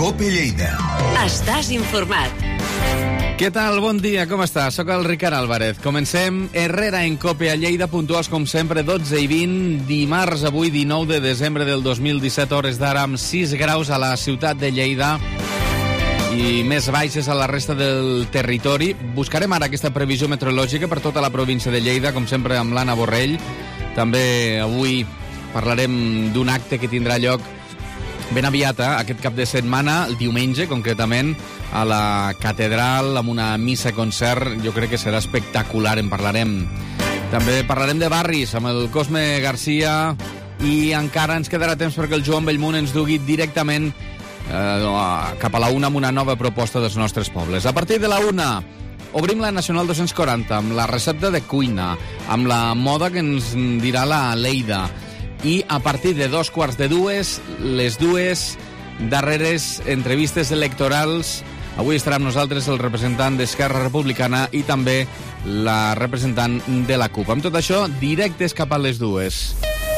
COPE Lleida. Estàs informat. Què tal? Bon dia, com estàs? Soc el Ricard Álvarez. Comencem Herrera en COPE a Lleida, puntuals com sempre, 12:20, dimarts, avui 19 de desembre del 2017, hores d'ara, amb 6 graus a la ciutat de Lleida i més baixes a la resta del territori. Buscarem ara aquesta previsió meteorològica per tota la província de Lleida, com sempre amb l'Anna Borrell. També avui parlarem d'un acte que tindrà lloc ben aviat, aquest cap de setmana, el diumenge, concretament, a la catedral, amb una missa-concert. Jo crec que serà espectacular, en parlarem. També parlarem de barris, amb el Cosme Garcia, i encara ens quedarà temps perquè el Joan Bellmunt ens dugui directament cap a la una amb una nova proposta dels nostres pobles. A partir de la una, obrim la Nacional 240 amb la recepta de cuina, amb la moda que ens dirà la Leida, i a partir de 2:45, les dues darreres entrevistes electorals. Avui estarà amb nosaltres el representant d'Esquerra Republicana i també la representant de la CUP. Amb tot això, directes cap a les dues.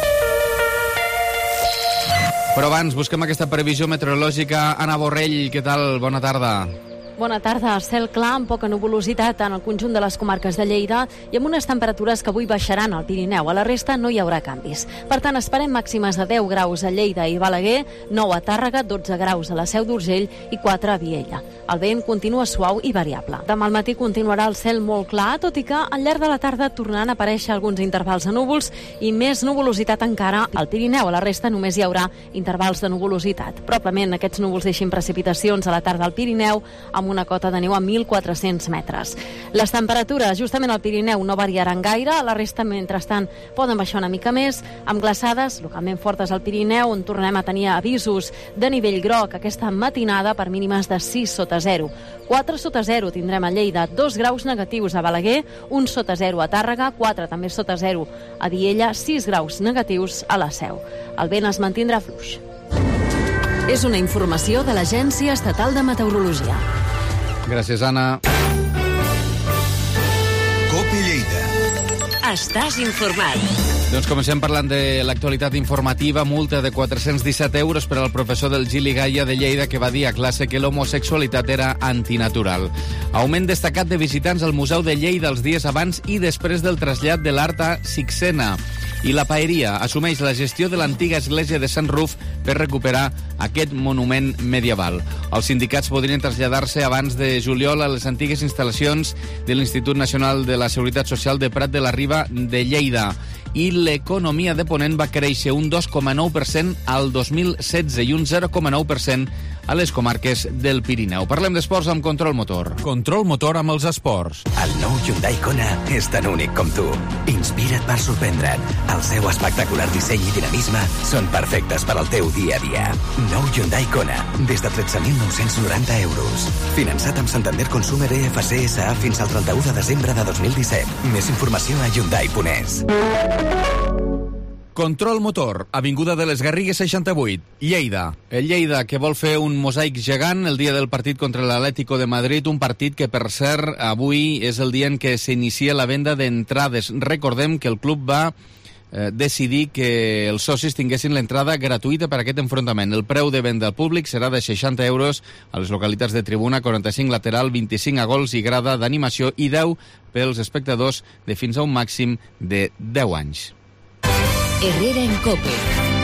Però abans, busquem aquesta previsió meteorològica. Anna Borrell, què tal? Bona tarda. Bona tarda. Cel clar amb poca nuvolositat en el conjunt de les comarques de Lleida i amb unes temperatures que avui baixaran al Pirineu. A la resta no hi haurà canvis. Per tant, esperem màximes de 10 graus a Lleida i Balaguer, 9 a Tàrrega, 12 graus a la Seu d'Urgell i 4 a Viella. El vent continua suau i variable. Demà al matí continuarà el cel molt clar, tot i que al llarg de la tarda tornaran a aparèixer alguns intervals de núvols i més nuvolositat encara al Pirineu. A la resta només hi haurà intervals de nuvolositat. Probablement aquests núvols deixin precipitacions a la tarda al Pirineu, amb una cota de neu a 1.400 metres. Les temperatures justament al Pirineu no variaran gaire, a la resta, mentrestant, poden baixar una mica més, amb glaçades localment fortes al Pirineu, on tornem a tenir avisos de nivell groc aquesta matinada per mínimes de 6 sota 0. 4 sota 0 tindrem a Lleida, 2 graus negatius a Balaguer, 1 sota 0 a Tàrrega, 4 també sota 0 a Viella, 6 graus negatius a la Seu. El vent es mantindrà fluix. És una informació de l'Agència Estatal de Meteorologia. Gràcies, Anna. COPE Lleida. Estàs informat. Doncs comencem parlant de l'actualitat informativa. Multa de 417 euros per al professor del Gili Gaia de Lleida que va dir a classe que l'homosexualitat era antinatural. Augment destacat de visitants al Museu de Lleida els dies abans i després del trasllat de l'art a Sixena. I la Paeria assumeix la gestió de l'antiga església de Sant Ruf per recuperar aquest monument medieval. Els sindicats podrien traslladar-se abans de juliol a les antigues instal·lacions de l'Institut Nacional de la Seguretat Social de Prat de la Riba de Lleida. I l'economia de Ponent va créixer un 2,9% al 2016 i un 0,9% a les comarques del Pirineu. Parlem d'esports amb Control Motor. Control Motor amb els esports. El nou Hyundai Kona és tan únic com tu. Inspira't per sorprendre't. El seu espectacular disseny i dinamisme són perfectes per al teu dia a dia. Nou Hyundai Kona, des de 13.990 euros. Finançat amb Santander Consumer EFC SA fins al 31 de desembre de 2017. Més informació a Hyundai.es. Control Motor, Avinguda de les Garrigues 68, Lleida. El Lleida, que vol fer un mosaic gegant el dia del partit contra l'Atlético de Madrid, un partit que, per cert, avui és el dia en què s'inicia la venda d'entrades. Recordem que el club va decidir que els socis tinguessin l'entrada gratuïta per a aquest enfrontament. El preu de venda al públic serà de 60 euros a les localitats de tribuna, 45 lateral, 25 a gols i grada d'animació i 10 pels espectadors de fins a un màxim de 10 anys. Herrera en COPE.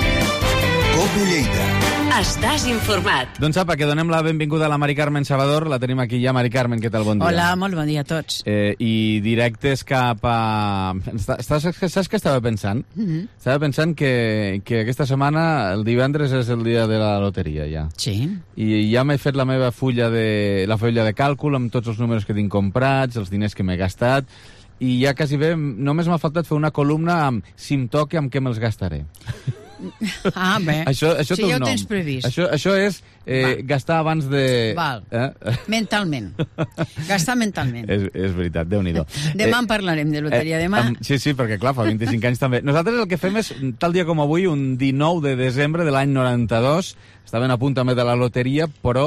COPE Lleida. Estàs informat. Doncs apa, que donem la benvinguda a la Mari Carmen Salvador. La tenim aquí ja. Mari Carmen, què tal? Bon dia. Hola, molt bon dia a tots. I directes cap a... Saps què estava pensant? Estava pensant que aquesta setmana, el divendres, és el dia de la loteria, ja. Sí. I ja m'he fet la meva fulla de càlcul amb tots els números que tinc comprats, els diners que m'he gastat, i ja quasi bé, només m'ha faltat fer una columna amb si em toque, amb què me'ls gastaré. Ah, bé. Això sí, té un ja ho nom. tens previst. Això és gastar abans de... Val. Mentalment. Gastar mentalment. És veritat, Déu-n'hi-do. Demà en parlarem de loteria, demà. Sí, perquè clar, fa 25 anys també. Nosaltres el que fem és, tal dia com avui, un 19 de desembre de l'any 92, estaven a punt també de la loteria, però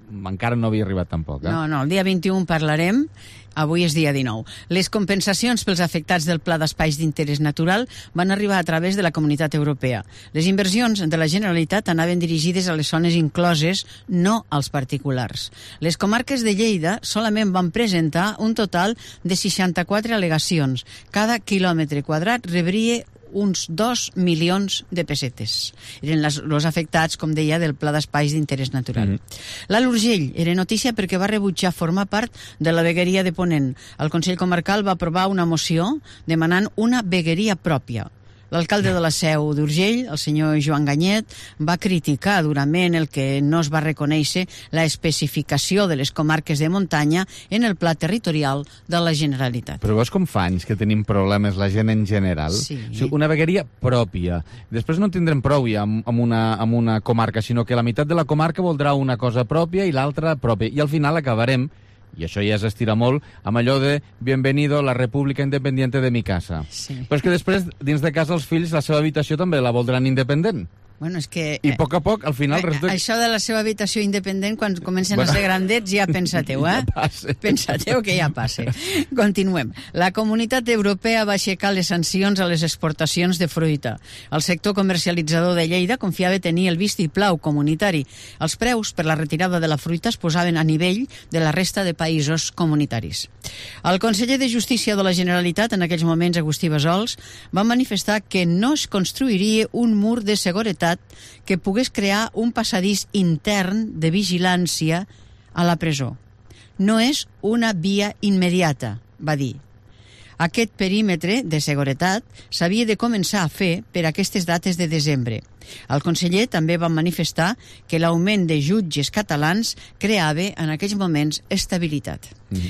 encara no havia arribat tampoc. No, el dia 21 parlarem, avui és dia 19. Les compensacions pels afectats del Pla d'Espais d'Interès Natural van arribar a través de la Comunitat Europea. Les inversions de la Generalitat anaven dirigides a les zones incloses, no als particulars. Les comarques de Lleida solament van presentar un total de 64 al·legacions. Cada quilòmetre quadrat rebria uns 2 milions de pessetes. Eren els afectats, com deia, del Pla d'Espais d'Interès Natural. L'Alt Urgell era notícia perquè va rebutjar formar part de la vegueria de Ponent. El Consell Comarcal va aprovar una moció demanant una vegueria pròpia. L'alcalde de la Seu d'Urgell, el senyor Joan Ganyet, va criticar durament el que no es va reconèixer la especificació de les comarques de muntanya en el pla territorial de la Generalitat. Però veus com fa anys que tenim problemes la gent en general? Sí. O sigui, una vegueria pròpia. Després no tindrem prou ja amb una comarca, sinó que la meitat de la comarca voldrà una cosa pròpia i l'altra pròpia. I al final acabarem, i això ja s'estira molt, amb allò de bienvenido a la república independiente de mi casa. Sí. Però és que després, dins de casa, els fills, la seva habitació també la voldran independent. Bueno, és que... I a poc, al final... Això de la seva habitació independent, quan comencen a ser grandets, ja pensateu, eh? Pensateu que ja passa. Continuem. La Comunitat Europea va aixecar les sancions a les exportacions de fruita. El sector comercialitzador de Lleida confiava tenir el vistiplau comunitari. Els preus per la retirada de la fruita es posaven a nivell de la resta de països comunitaris. El conseller de Justícia de la Generalitat, en aquells moments Agustí Bassols, va manifestar que no es construiria un mur de seguretat que pogués crear un passadís intern de vigilància a la presó. No és una via immediata, va dir. Aquest perímetre de seguretat s'havia de començar a fer per aquestes dates de desembre. El conseller també va manifestar que l'augment de jutges catalans creava en aquells moments estabilitat.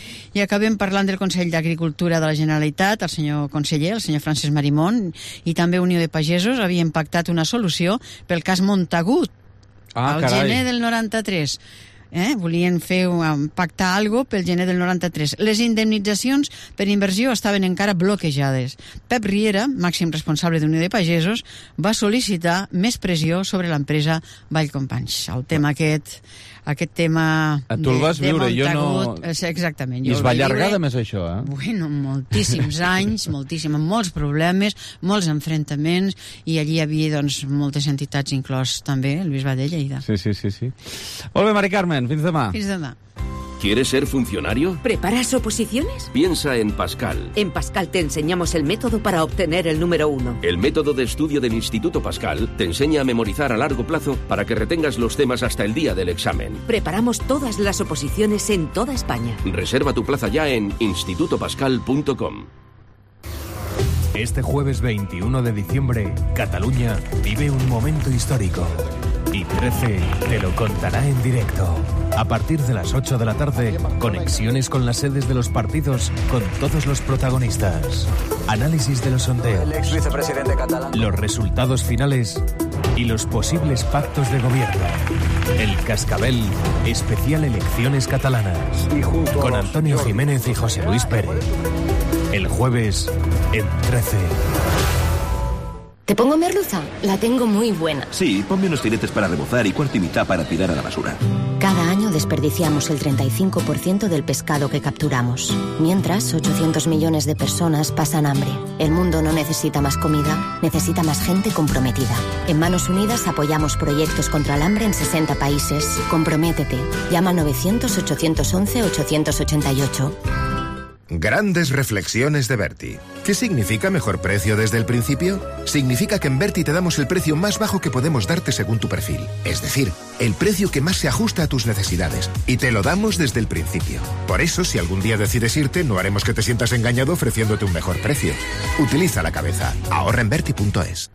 I acabem parlant del Consell d'Agricultura de la Generalitat. El senyor conseller, el senyor Francesc Marimón, i també Unió de Pagesos havien pactat una solució pel cas Montagut, al gener del 93. Volien pactar alguna cosa pel gener del 93. Les indemnitzacions per inversió estaven encara bloquejades. Pep Riera, màxim responsable d'Unió de Pagesos, va sol·licitar més pressió sobre l'empresa Vallcompanys. El tema aquest tema tu el vas viure, de Montagut, jo no... Exactament. I es va allargar de més això, eh? Bueno, moltíssims anys, amb molts problemes, molts enfrontaments, i allí hi havia doncs, moltes entitats, inclòs també el Bisbat de Lleida. Sí. Molt bé, Mari Carmen, fins demà. Fins demà. ¿Quieres ser funcionario? ¿Preparas oposiciones? Piensa en Pascal. En Pascal te enseñamos el método para obtener el número 1. El método de estudio del Instituto Pascal te enseña a memorizar a largo plazo para que retengas los temas hasta el día del examen. Preparamos todas las oposiciones en toda España. Reserva tu plaza ya en institutopascal.com. Este jueves 21 de diciembre, Cataluña vive un momento histórico. Y 13 te lo contará en directo. A partir de las 8 de la tarde, conexiones con las sedes de los partidos con todos los protagonistas. Análisis de los sondeos. El ex vicepresidente catalán. Los resultados finales y los posibles pactos de gobierno. El Cascabel, especial elecciones catalanas. Y junto con Antonio Jiménez y José Luis Pérez. El jueves en 13. ¿Te pongo merluza? La tengo muy buena. Sí, ponme unos filetes para rebozar y cuarto y mitad para tirar a la basura. Cada año desperdiciamos el 35% del pescado que capturamos. Mientras, 800 millones de personas pasan hambre. El mundo no necesita más comida, necesita más gente comprometida. En Manos Unidas apoyamos proyectos contra el hambre en 60 países. Comprométete. Llama al 900-811-888. Grandes reflexiones de Berti. ¿Qué significa mejor precio desde el principio? Significa que en Berti te damos el precio más bajo que podemos darte según tu perfil. Es decir, el precio que más se ajusta a tus necesidades. Y te lo damos desde el principio. Por eso, si algún día decides irte, no haremos que te sientas engañado ofreciéndote un mejor precio. Utiliza la cabeza. Ahorra en Berti.es.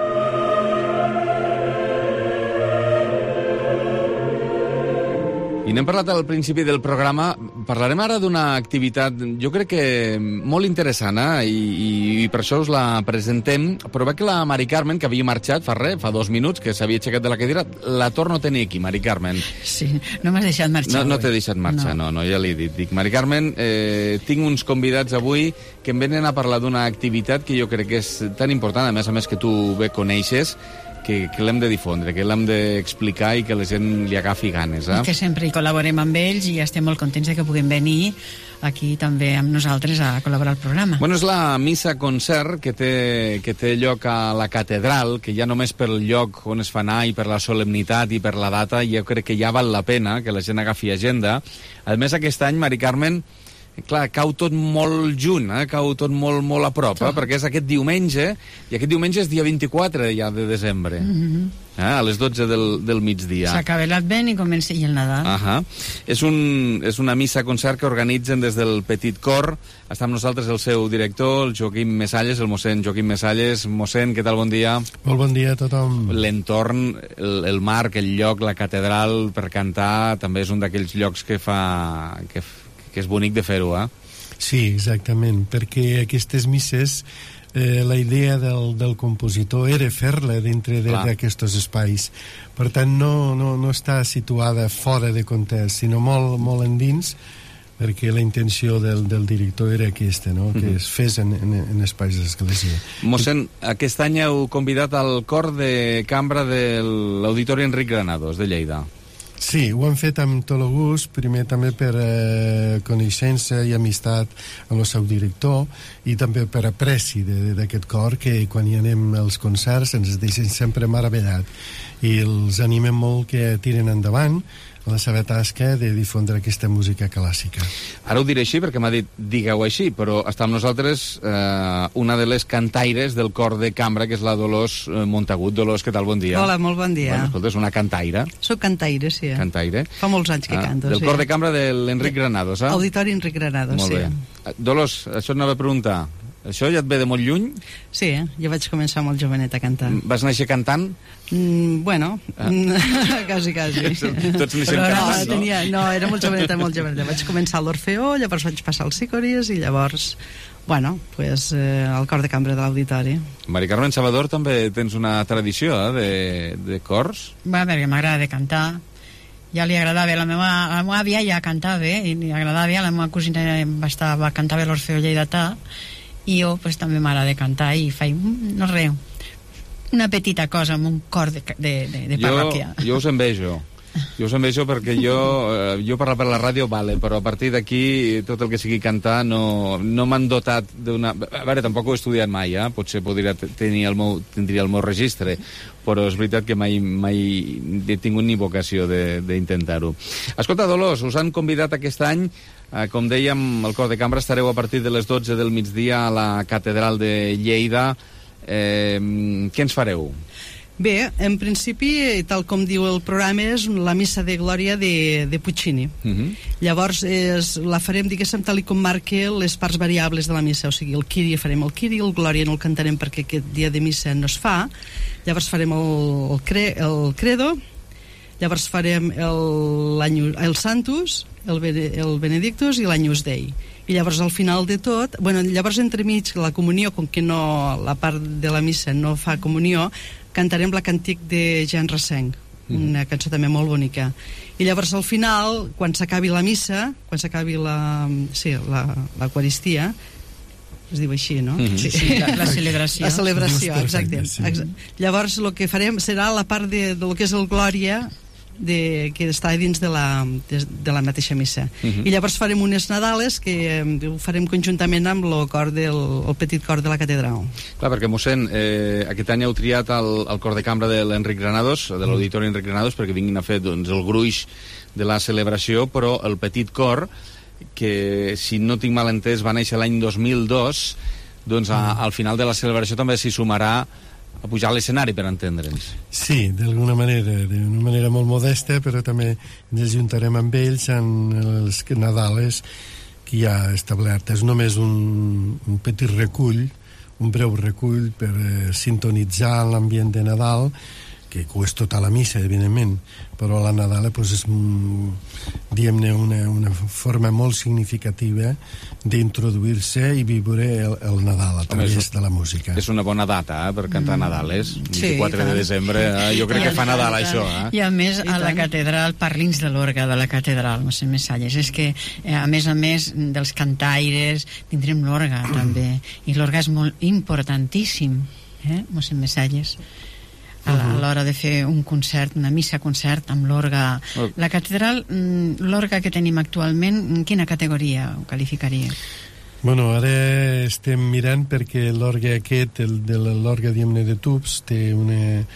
I n'hem parlat al principi del programa. Parlarem ara d'una activitat, jo crec que molt interessant, i per això us la presentem, però veig que la Mari Carmen, que havia marxat fa 2 minuts, que s'havia aixecat de la cadira, la torno a tenir aquí, Mari Carmen. Sí, no m'has deixat marxar. No t'he deixat marxar, no, ja l'he dit. Dic, Mari Carmen, tinc uns convidats avui que em venen a parlar d'una activitat que jo crec que és tan important, a més que tu bé coneixes, que l'hem de difondre, que l'hem d'explicar i que la gent li agafi ganes. I que sempre hi col·laborem amb ells i estem molt contents de que puguem venir aquí també amb nosaltres a col·laborar al programa. Bueno, és la missa-concert que té lloc a la catedral, que ja només pel lloc on es fa anar i per la solemnitat i per la data, jo crec que ja val la pena que la gent agafi agenda. A més, aquest any, Mari Carmen, clar, cau tot molt junt, cau tot molt a prop, perquè és aquest diumenge, i aquest diumenge és dia 24 ja de desembre, a les 12 del migdia. S'acaba l'Advent i comença el Nadal. És una missa-concert que organitzen des del Petit Cor. Està amb nosaltres el seu director, el Joaquim Mesalles, el mossèn Joaquim Mesalles. Mossèn, què tal? Bon dia. Molt bon dia a tothom. L'entorn, el marc, el lloc, la catedral per cantar, també és un d'aquells llocs que és bonic de fer-ho, Sí, exactament, perquè aquestes misses, la idea del compositor era fer-la dintre d'aquests espais. Per tant, no està situada fora de context, sinó molt endins, perquè la intenció del director era aquesta, no? Que es fes en espais d'església. Mossèn, aquest any heu convidat al cor de cambra de l'Auditori Enric Granados, de Lleida. Sí, ho hem fet amb tot el gust, primer també per coneixença i amistat amb el seu director i també per apreci d'aquest cor, que quan hi anem als concerts ens deixen sempre meravellat i els animem molt que tiren endavant la seva tasca de difondre aquesta música clàssica. Ara ho diré així perquè m'ha dit digueu així, però està amb nosaltres una de les cantaires del cor de cambra, que és la Dolors Montagut. Dolors, què tal? Bon dia. Hola, molt bon dia. Bueno, escolta, és una cantaire. Soc cantaire, sí. Cantaire. Fa molts anys que canto, del cor de cambra de l'Enric Granados, Auditori Enric Granados, molt bé. Dolors, això anava a preguntar. Això ja et ve de molt lluny? Sí, jo vaig començar molt jovenet a cantar. Vas néixer cantant? Bueno, quasi. Tots neixem cantant, no? No, era molt joveneta. Vaig començar a l'Orfeó, llavors vaig passar al Sicoris i llavors, al cor de cambra de l'Auditori. Mari Carmen Salvador, també tens una tradició de cors? Perquè m'agrada de cantar. Ja li agradava, la meva àvia ja cantava i li agradava, la meva cosina va cantar a l'Orfeó lleidatà i jo també m'agrada de cantar i faig, no res, una petita cosa amb un cor de parròquia. Jo us envejo. Jo us envejo perquè jo parlar per la ràdio vale, però a partir d'aquí tot el que sigui cantar no m'han dotat d'una... A veure, tampoc ho he estudiat mai, potser tindria el meu registre, però és veritat que mai he tingut ni vocació d'intentar-ho. Escolta, Dolors, us han convidat aquest any, com dèiem, el cor de cambra, estareu a partir de les 12 del migdia a la catedral de Lleida. Què ens fareu? Bé, en principi, tal com diu el programa, és la missa de glòria de Puccini. Llavors, la farem, diguéssim, tal com marca les parts variables de la missa. O sigui, el Kyrie farem el Kyrie, el Glòria no el cantarem perquè aquest dia de missa no es fa. Llavors farem el Credo, llavors farem el Santus, el Benedictus i l'Agnus Dei. I llavors al final de tot, llavors entremig la comunió, com que la part de la missa no fa comunió, cantarem la càntic de Jean Racine, una cançó també molt bonica. I llavors al final, quan s'acabi la missa, quan s'acabi l'Eucaristia, es diu així, no? Sí, la celebració. La celebració, exacte. Llavors el que farem serà la part de lo que és el Glòria, que està dins de la mateixa missa. I llavors farem unes Nadales que ho farem conjuntament amb el petit cor de la catedral. Clar, perquè, mossèn, aquest any heu triat el cor de cambra de l'Enric Granados, de l'Auditori Enric Granados, perquè vinguin a fer el gruix de la celebració, però el petit cor, que si no tinc mal entès va néixer l'any 2002, doncs al final de la celebració també s'hi sumarà a pujar a l'escenari, per entendre'ns. Sí, d'una manera molt modesta, però també ens ajuntarem amb ells en els Nadales que hi ha establert. És només un petit recull, un breu recull per sintonitzar l'ambient de Nadal, que és tota la missa, evidentment, però la Nadala és, diguem-ne, una forma molt significativa d'introduir-se i viure el Nadal a través de la música. És una bona data per cantar Nadales, 24 de desembre, jo crec que fa Nadal això. I a més, a la catedral, parlins de l'orga de la catedral, mossèn Messalles, és que a més dels cantaires tindrem l'orga també, i l'orga és molt importantíssim, mossèn Messalles, a l'hora de fer un concert, una missa-concert amb l'orga. La catedral, l'orga que tenim actualment, en quina categoria ho qualificaria? Bueno, ara estem mirant perquè l'orga aquest, l'orga, diguem-ne, de tubs, té una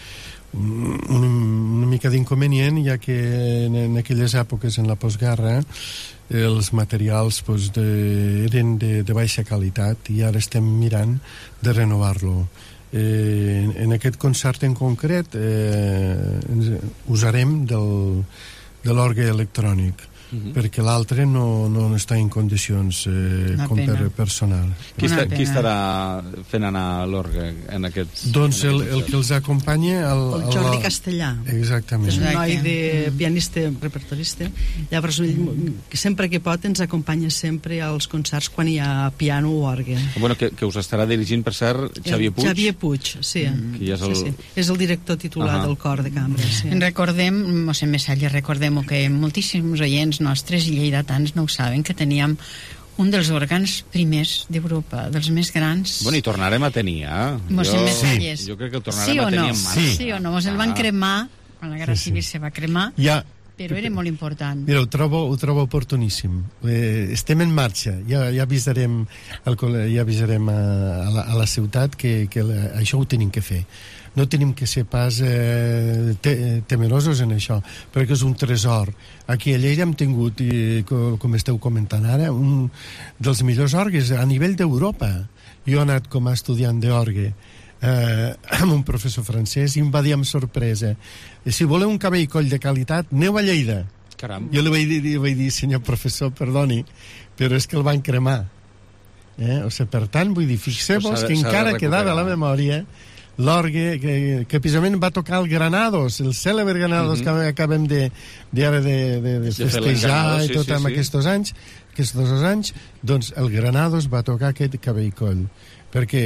mica d'inconvenient, ja que en aquelles èpoques, en la postguerra, els materials eren de baixa qualitat i ara estem mirant de renovar-lo. En aquest concert en concret usarem de l'orgue electrònic, perquè l'altre no està en condicions com per personal. Qui estarà fent anar l'orgue en aquests... Doncs el que els acompanya... El Jordi Castellà. Exactament. És un noi de pianista, repertorista. Llavors, sempre que pot, ens acompanya sempre als concerts quan hi ha piano o orgue. Bueno, que us estarà dirigint, per cert, Xavier Puig. Xavier Puig, sí. És el director titular del cor de cambra. Recordem, mossèn Messalles, recordem-ho, que moltíssims oients nostres i lleidatans no ho saben, que teníem un dels òrgans primers d'Europa, dels més grans. Bueno, i tornarem a tenir, mossèn Messalles. Jo crec que el tornarem a tenir en mans. Sí o no? El van cremar, quan la Guerra Civil se va cremar, però era molt important. Mira, ho trobo oportuníssim. Estem en marxa, ja avisarem a la ciutat que això ho tenim que fer. No tenim que ser pas temerosos en això, perquè és un tresor. Aquí a Lleida hem tingut, com esteu comentant ara, un dels millors orgues a nivell d'Europa. Jo he anat com a estudiant d'orgue amb un professor francès i em va dir amb sorpresa: si voleu un cabell coll de qualitat, aneu a Lleida. Caram. Jo li vaig dir, senyor professor, perdoni, però és que el van cremar. O sigui, per tant, vull dir, fixeu-vos que encara quedava a la memòria l'orgue que precisament va tocar el Granados, el cèlebre Granados que acabem de festejar i tot amb aquests anys, doncs el Granados va tocar aquest cabell coll, perquè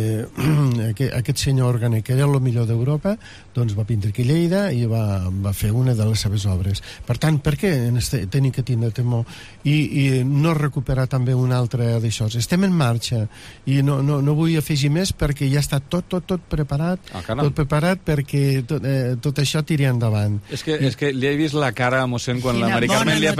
aquest senyor òrgan, que era el millor d'Europa, doncs va vindre aquí a Lleida i va fer una de les seves obres. Per tant, per què tenim que tindre temor i no recuperar també un altre d'això? Estem en marxa i no vull afegir més perquè ja està tot preparat, tot preparat perquè tot això tiri endavant. És que li he vist la cara a mossèn quan la Mari Carmen li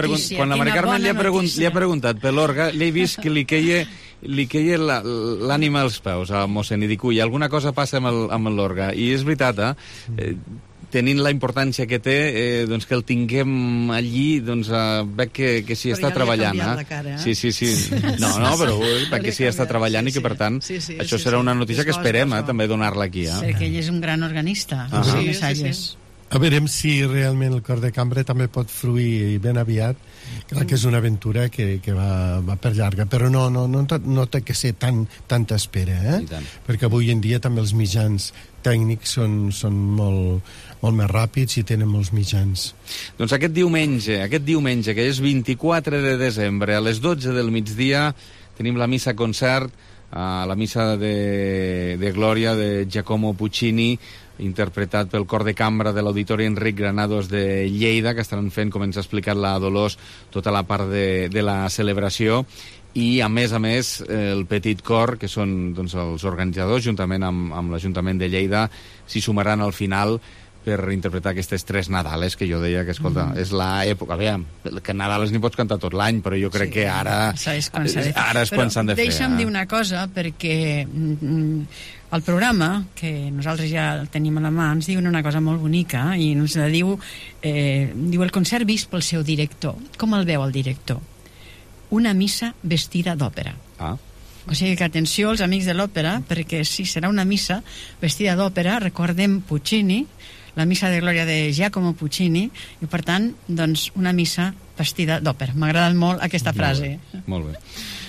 ha preguntat per l'orga, li he vist que li queia l'ànima als peus a mossèn i dic, ui, alguna cosa passa amb l'orga. I és veritat, tenint la importància que té, doncs que el tinguem allí, doncs veig que s'hi està treballant. Sí. No, però veig que s'hi està treballant i que, per tant, això serà una notícia que esperem també donar-la aquí. Perquè ell és un gran organista. Sí. A veurem si realment el cor de cambra també pot fruir ben aviat. Clar que és una aventura que va per llarga, però no té que ser tanta espera, perquè avui en dia també els mitjans tècnics són molt més ràpids i tenen molts mitjans. Doncs aquest diumenge, que és 24 de desembre, a les 12 del migdia, tenim la missa concert, la missa de Glòria de Giacomo Puccini, interpretat pel cor de cambra de l'Auditori Enric Granados de Lleida, que estaran fent, com ens ha explicat la Dolors, tota la part de la celebració, i a més, el petit cor, que són doncs, els organitzadors, juntament amb l'Ajuntament de Lleida, s'hi sumaran al final per interpretar aquestes 3 Nadales, que jo deia que, escolta, és l'època... Aviam, que Nadales n'hi pots cantar tot l'any, però jo crec que ara és quan s'han de fer. Deixa'm dir una cosa, perquè el programa, que nosaltres ja el tenim a la mà, ens diu una cosa molt bonica, i ens diu el concert vist pel seu director. Com el veu el director? Una missa vestida d'òpera. O sigui que atenció als amics de l'òpera, perquè sí, serà una missa vestida d'òpera, recordem Puccini, la missa de Glòria de Giacomo Puccini, i per tant, doncs, una missa vestida d'òpera. M'ha agradat molt aquesta frase. Molt bé.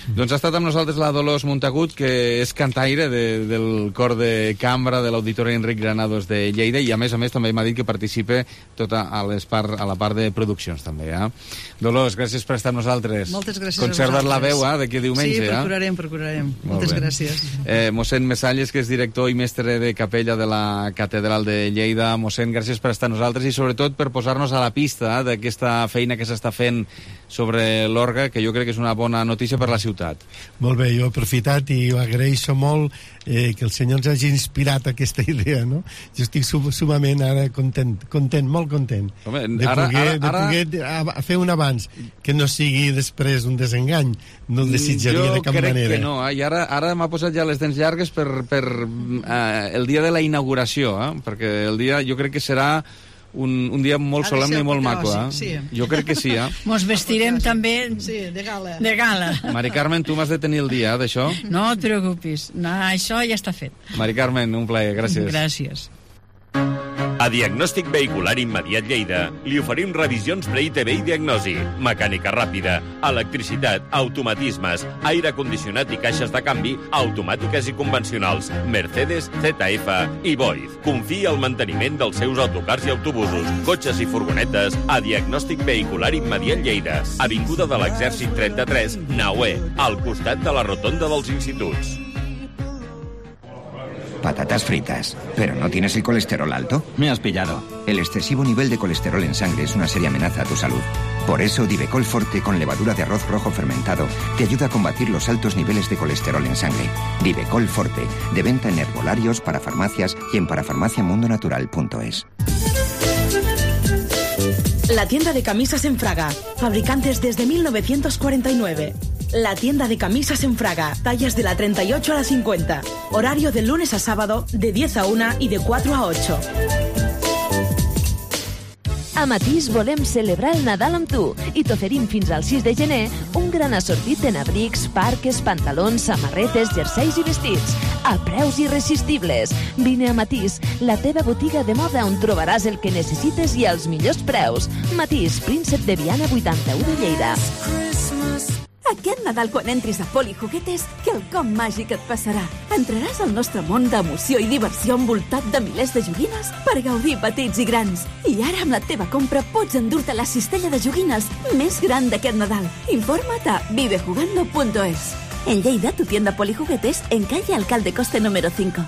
Doncs ha estat amb nosaltres la Dolors Montagut, que és cantaire del cor de cambra de l'Auditori Enric Granados de Lleida, i a més també m'ha dit que participa tota a la part de produccions també. Dolors, gràcies per estar amb nosaltres. Moltes gràcies Conserves a vosaltres. La veu d'aquí diumenge. Sí, procurarem. Moltes gràcies. Mossèn Messalles, que és director i mestre de capella de la Catedral de Lleida. Mossèn, gràcies per estar amb nosaltres i sobretot per posar-nos a la pista d'aquesta feina que s'està fent sobre l'orgue, que jo crec que és una bona notícia per la ciutat. Molt bé, jo he aprofitat i ho agraeixo molt que el senyor ens hagi inspirat aquesta idea, no? Jo estic sumament ara content, molt content. Home, de poder fer un abans, que no sigui després un desengany, no el desitjaria de cap manera. Jo crec que no, i ara m'ha posat ja les dents llargues per el dia de la inauguració, perquè el dia jo crec que serà un dia molt solemne i molt maco, sí. Jo crec que sí, Mos vestirem també de gala. Mari Carmen, tu m'has de tenir el dia d'això? No et preocupis, això ja està fet. Mari Carmen, un plaer, gràcies. Gràcies. A Diagnòstic Vehicular Immediat Lleida li oferim revisions pre-ITV i diagnosi, mecànica ràpida, electricitat, automatismes, aire condicionat i caixes de canvi automàtiques i convencionals, Mercedes, ZF i Voith. Confia al manteniment dels seus autocars i autobusos, cotxes i furgonetes a Diagnòstic Vehicular Immediat Lleida, Avinguda de l'Exèrcit 33, Naue, al costat de la rotonda dels instituts. Patatas fritas. ¿Pero no tienes el colesterol alto? Me has pillado. El excesivo nivel de colesterol en sangre es una seria amenaza a tu salud. Por eso, Divecol Forte con levadura de arroz rojo fermentado te ayuda a combatir los altos niveles de colesterol en sangre. Divecol Forte, de venta en herbolarios, para farmacias y en parafarmaciamundonatural.es. La tienda de camisas en Fraga, fabricantes desde 1949. La tienda de camisas en Fraga, tallas de la 38 a la 50. Horario de lunes a sábado, de 10 a 1 i de 4 a 8. A Matís volem celebrar el Nadal amb tu i t'oferim fins al 6 de gener un gran assortit en abrics, parques, pantalons, samarretes, jerseis i vestits a preus irresistibles. Vine a Matís, la teva botiga de moda on trobaràs el que necessites i als millors preus. Matís, Príncep de Viana 81 de Lleida. Aquest Nadal, quan entris a Polijuguetes, quelcom màgic et passarà. Entraràs al nostre món d'emoció i diversió envoltat de milers de joguines per gaudir petits i grans. I ara, amb la teva compra, pots endur-te la cistella de joguines més gran d'aquest Nadal. Informa't a vivejugando.es. En Lleida, tu tienda Polijuguetes, en calle Alcalde Coste número 5.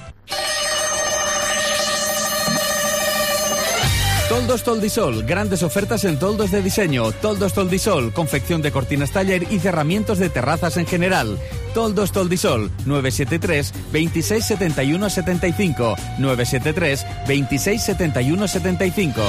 Toldos Toldisol, grandes ofertas en toldos de diseño. Toldos Toldisol, confección de cortinas taller y cerramientos de terrazas en general. Toldos Toldisol, 973 26 71 75. 973 26 71 75.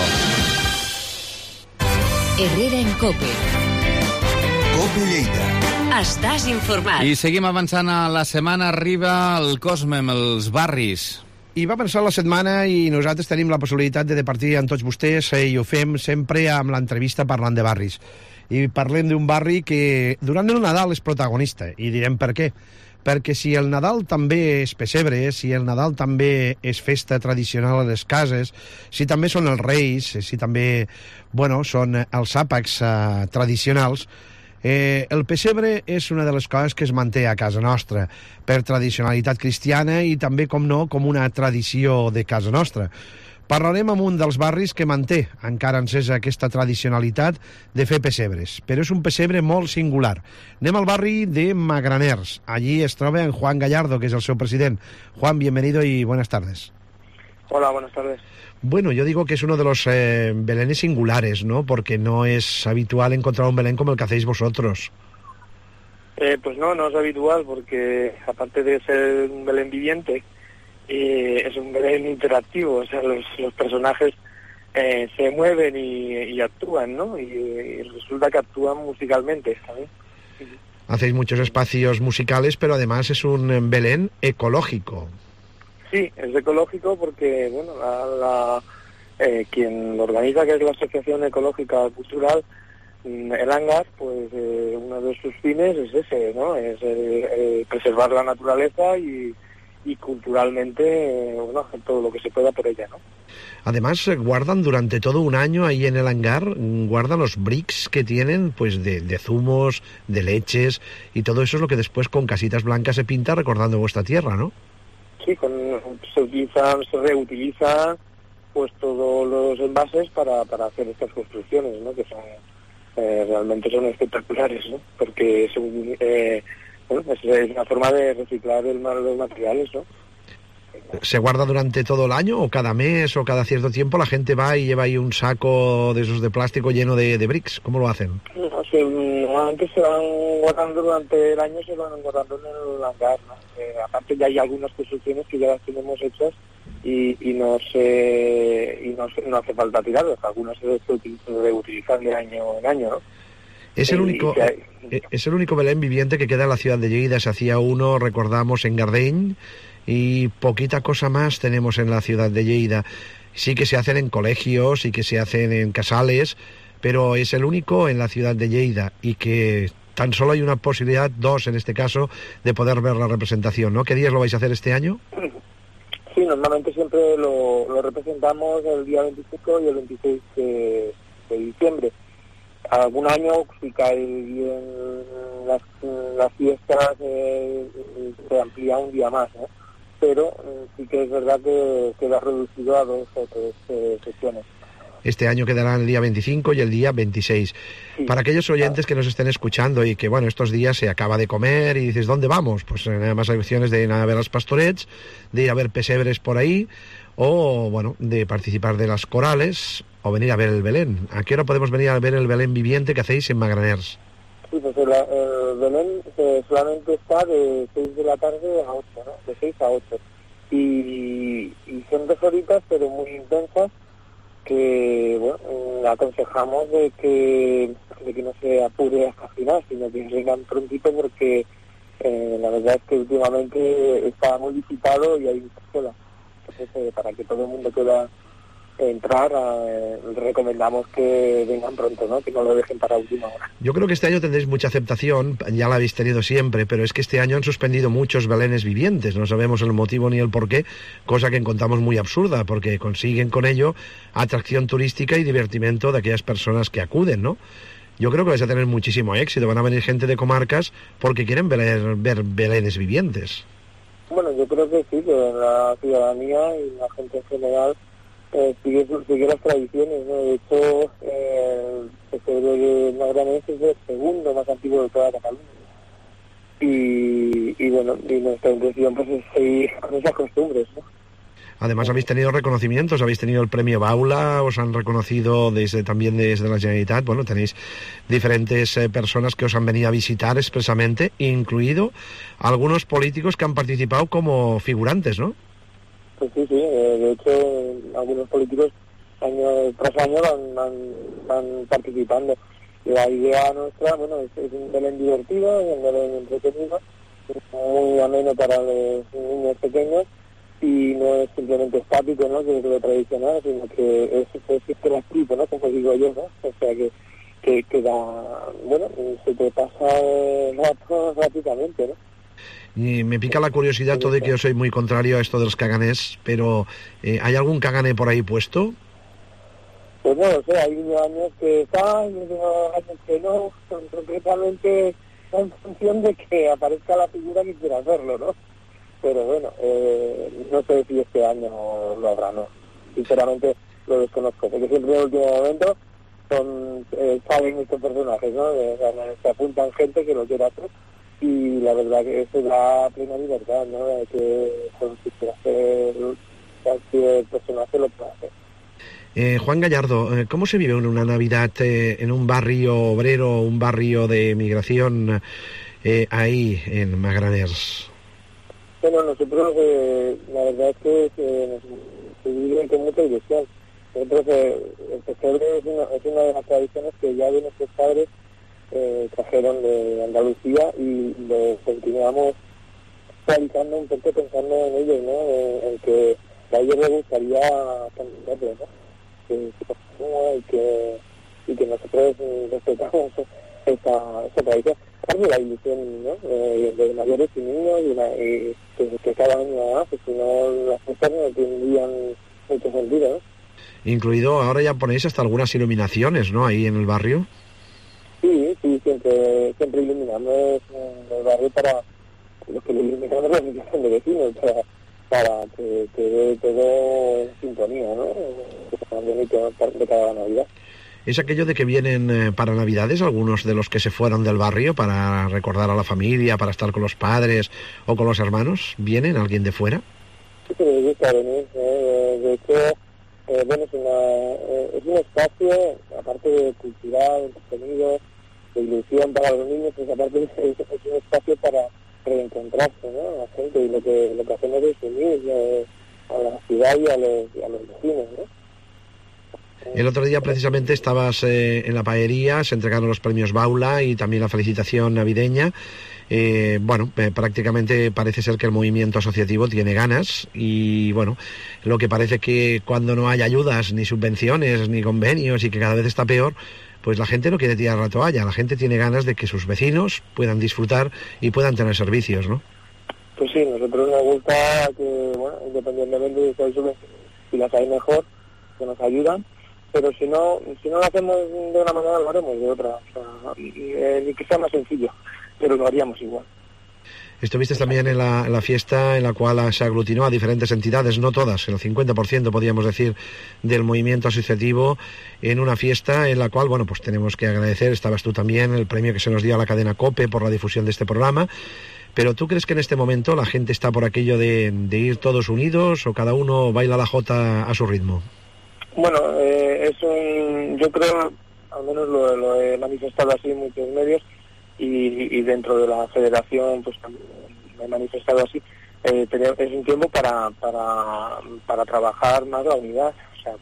Herrera en COPE. COPE Lleida. Estàs informat. I seguim avançant a la setmana. Arriba el Cosme amb els barris. I va pensar la setmana i nosaltres tenim la possibilitat de departir amb tots vostès i ho fem sempre amb l'entrevista parlant de barris. I parlem d'un barri que durant el Nadal és protagonista, i direm per què. Perquè si el Nadal també és pessebre, si el Nadal també és festa tradicional a les cases, si també són els Reis, si també són els àpats tradicionals, el pessebre és una de les coses que es manté a casa nostra per tradicionalitat cristiana i també, com no, com una tradició de casa nostra. Parlarem amb un dels barris que manté encara encesa aquesta tradicionalitat de fer pessebres, però és un pessebre molt singular. Anem al barri de Magraners. Allí es troba en Juan Gallardo, que és el seu president. Juan, bienvenido y buenas tardes. Hola, buenas tardes. Bueno, yo digo que es uno de los belenes singulares, ¿no? Porque no es habitual encontrar un belén como el que hacéis vosotros. Pues no es habitual porque, aparte de ser un belén viviente, es un belén interactivo. O sea, los personajes se mueven y actúan, ¿no? Y resulta que actúan musicalmente, ¿sabes? Hacéis muchos espacios musicales, pero además es un belén ecológico. Sí, es ecológico porque, quien lo organiza, que es la Asociación Ecológica Cultural, el Hangar, pues uno de sus fines es ese, ¿no? Es preservar la naturaleza y y culturalmente, bueno, hacer todo lo que se pueda por ella, ¿no? Además, guardan durante todo un año ahí en el hangar, guardan los bricks que tienen, pues de zumos, de leches, y todo eso es lo que después con casitas blancas se pinta recordando vuestra tierra, ¿no? Sí, se reutiliza pues todos los envases para hacer estas construcciones, ¿no? Que son realmente son espectaculares, ¿no? Porque bueno, es una forma de reciclar los materiales, ¿no? ¿Se guarda durante todo el año o cada mes o cada cierto tiempo la gente va y lleva ahí un saco de esos de plástico lleno de bricks? ¿Cómo lo hacen? No, normalmente se van guardando durante el año, se van guardando en el hangar, ¿no? Aparte ya hay algunas construcciones que ya las tenemos hechas y no hace falta tirarlas, algunas se reutilizan de año en año, ¿no? Es el único Belén viviente que queda en la ciudad de Lleida. Se hacía uno, recordamos, en Gardeny, y poquita cosa más tenemos en la ciudad de Lleida. Sí que se hacen en colegios, sí que se hacen en casales, pero es el único en la ciudad de Lleida, y que tan solo hay una posibilidad, dos en este caso, de poder ver la representación, ¿no? ¿Qué días lo vais a hacer este año? Sí, normalmente siempre lo representamos el día 25 y el 26 de diciembre. Algún año, si cae bien las fiestas, se amplía un día más, ¿no? Pero sí que es verdad que queda reducido a 2 o 3 sesiones. Este año quedarán el día 25 y el día 26. Sí. Para aquellos oyentes que nos estén escuchando y que, bueno, estos días se acaba de comer y dices, ¿dónde vamos? Pues nada más hay opciones de ir a ver los pastorets, de ir a ver pesebres por ahí, o, bueno, de participar de las corales, o venir a ver el Belén. ¿A qué hora podemos venir a ver el Belén viviente que hacéis en Magraners? Sí, pues el Belén solamente está de 6 de la tarde a 8, ¿no? De 6 a 8. Y son 2 horitas, pero muy intensas, que, bueno, aconsejamos de que no se apure hasta el final, sino que vengan prontito, porque la verdad es que últimamente está muy visitado y hay mucha cola. Entonces, para que todo el mundo pueda entrar, recomendamos que vengan pronto, ¿no? Que no lo dejen para última hora. Yo creo que este año tendréis mucha aceptación, ya la habéis tenido siempre, pero es que este año han suspendido muchos belenes vivientes, no sabemos el motivo ni el porqué, cosa que encontramos muy absurda, porque consiguen con ello atracción turística y divertimento de aquellas personas que acuden, ¿no? Yo creo que vais a tener muchísimo éxito, van a venir gente de comarcas porque quieren ver belenes vivientes. Bueno, yo creo que sí, que la ciudadanía y la gente en general sigue las tradiciones, ¿no? De hecho, el pesebre de Magraners es el segundo más antiguo de toda Cataluña. Y bueno, y nuestra intención pues es seguir con esas costumbres, ¿no? Además habéis tenido reconocimientos, habéis tenido el premio Baula, os han reconocido también desde la Generalitat, bueno, tenéis diferentes personas que os han venido a visitar expresamente, incluido algunos políticos que han participado como figurantes, ¿no? Pues sí, de hecho algunos políticos año tras año van participando. La idea nuestra, bueno, es un Belén divertido, un Belén entretenido, muy ameno para los niños pequeños, y no es simplemente estático, ¿no? Que es lo tradicional, sino que es interactivo, ¿no? Como digo yo, ¿no? O sea que da, bueno, se te pasa el rato rápidamente, ¿no? Y me pica la curiosidad, todo de que yo soy muy contrario a esto de los caganés, pero ¿hay algún cagané por ahí puesto? Pues no lo sé, hay años que están, años que no, concretamente en función de que aparezca la figura que quiera hacerlo, ¿no? Pero bueno, no sé si este año lo habrá, ¿no? Sinceramente lo desconozco, porque siempre en el último momento salen estos personajes, ¿no? Se apuntan gente que lo quiera hacer, y la verdad que eso da plena libertad, ¿no? De que si quiere hacer cualquier personaje lo puede hacer. Juan Gallardo, ¿cómo se vive una Navidad en un barrio obrero, un barrio de migración ahí en Magraners? Bueno, nosotros la verdad es que se vive con mucha ilusión. Nosotros el pesebre es una de las tradiciones que ya de nuestros padres trajeron de Andalucía, y lo continuamos realizando un poco pensando en ellos, ¿no? En que a ellos les gustaría conocerlo, ¿no? Que continúa y que nosotros respetamos esa tradición. parte de la ilusión, ¿no? De mayores y niños, y que cada año más, pues si no las fiestas no tendrían mucho sentido, ¿no? Incluido, ahora ya ponéis hasta algunas iluminaciones, ¿no?, ahí en el barrio. Sí, siempre iluminamos el barrio para los que lo iluminamos la asociación de vecinos, para que quede todo en sintonía, ¿no? De cada Navidad. ¿Es aquello de que vienen para Navidades algunos de los que se fueron del barrio para recordar a la familia, para estar con los padres o con los hermanos? ¿Vienen alguien de fuera? Sí, que me gusta venir. De hecho, bueno, es un espacio, aparte de cultural, entretenido, de ilusión para los niños, pues aparte es un espacio para reencontrarse, ¿no? La gente, y lo que hacemos es unir a la ciudad y a los vecinos, ¿no? El otro día precisamente estabas en la paería, se entregaron los premios Baula y también la felicitación navideña. Prácticamente parece ser que el movimiento asociativo tiene ganas y bueno, lo que parece que cuando no hay ayudas, ni subvenciones, ni convenios y que cada vez está peor, pues la gente no quiere tirar la toalla, la gente tiene ganas de que sus vecinos puedan disfrutar y puedan tener servicios, ¿no? Pues sí, nosotros nos gusta que, bueno, independientemente de si las hay mejor, que nos ayudan, pero si no lo hacemos de una manera, lo haremos de otra, o sea, ni que sea más sencillo, pero lo haríamos igual. Estuviste también en la fiesta en la cual se aglutinó a diferentes entidades, no todas, el 50% podríamos decir del movimiento asociativo, en una fiesta en la cual, bueno, pues tenemos que agradecer, estabas tú también, el premio que se nos dio a la cadena COPE por la difusión de este programa. Pero ¿tú crees que en este momento la gente está por aquello de ir todos unidos o cada uno baila la jota a su ritmo? Bueno, yo creo, al menos lo he manifestado así en muchos medios, y dentro de la federación pues también me he manifestado así. Es un tiempo para trabajar más la unidad. O sea,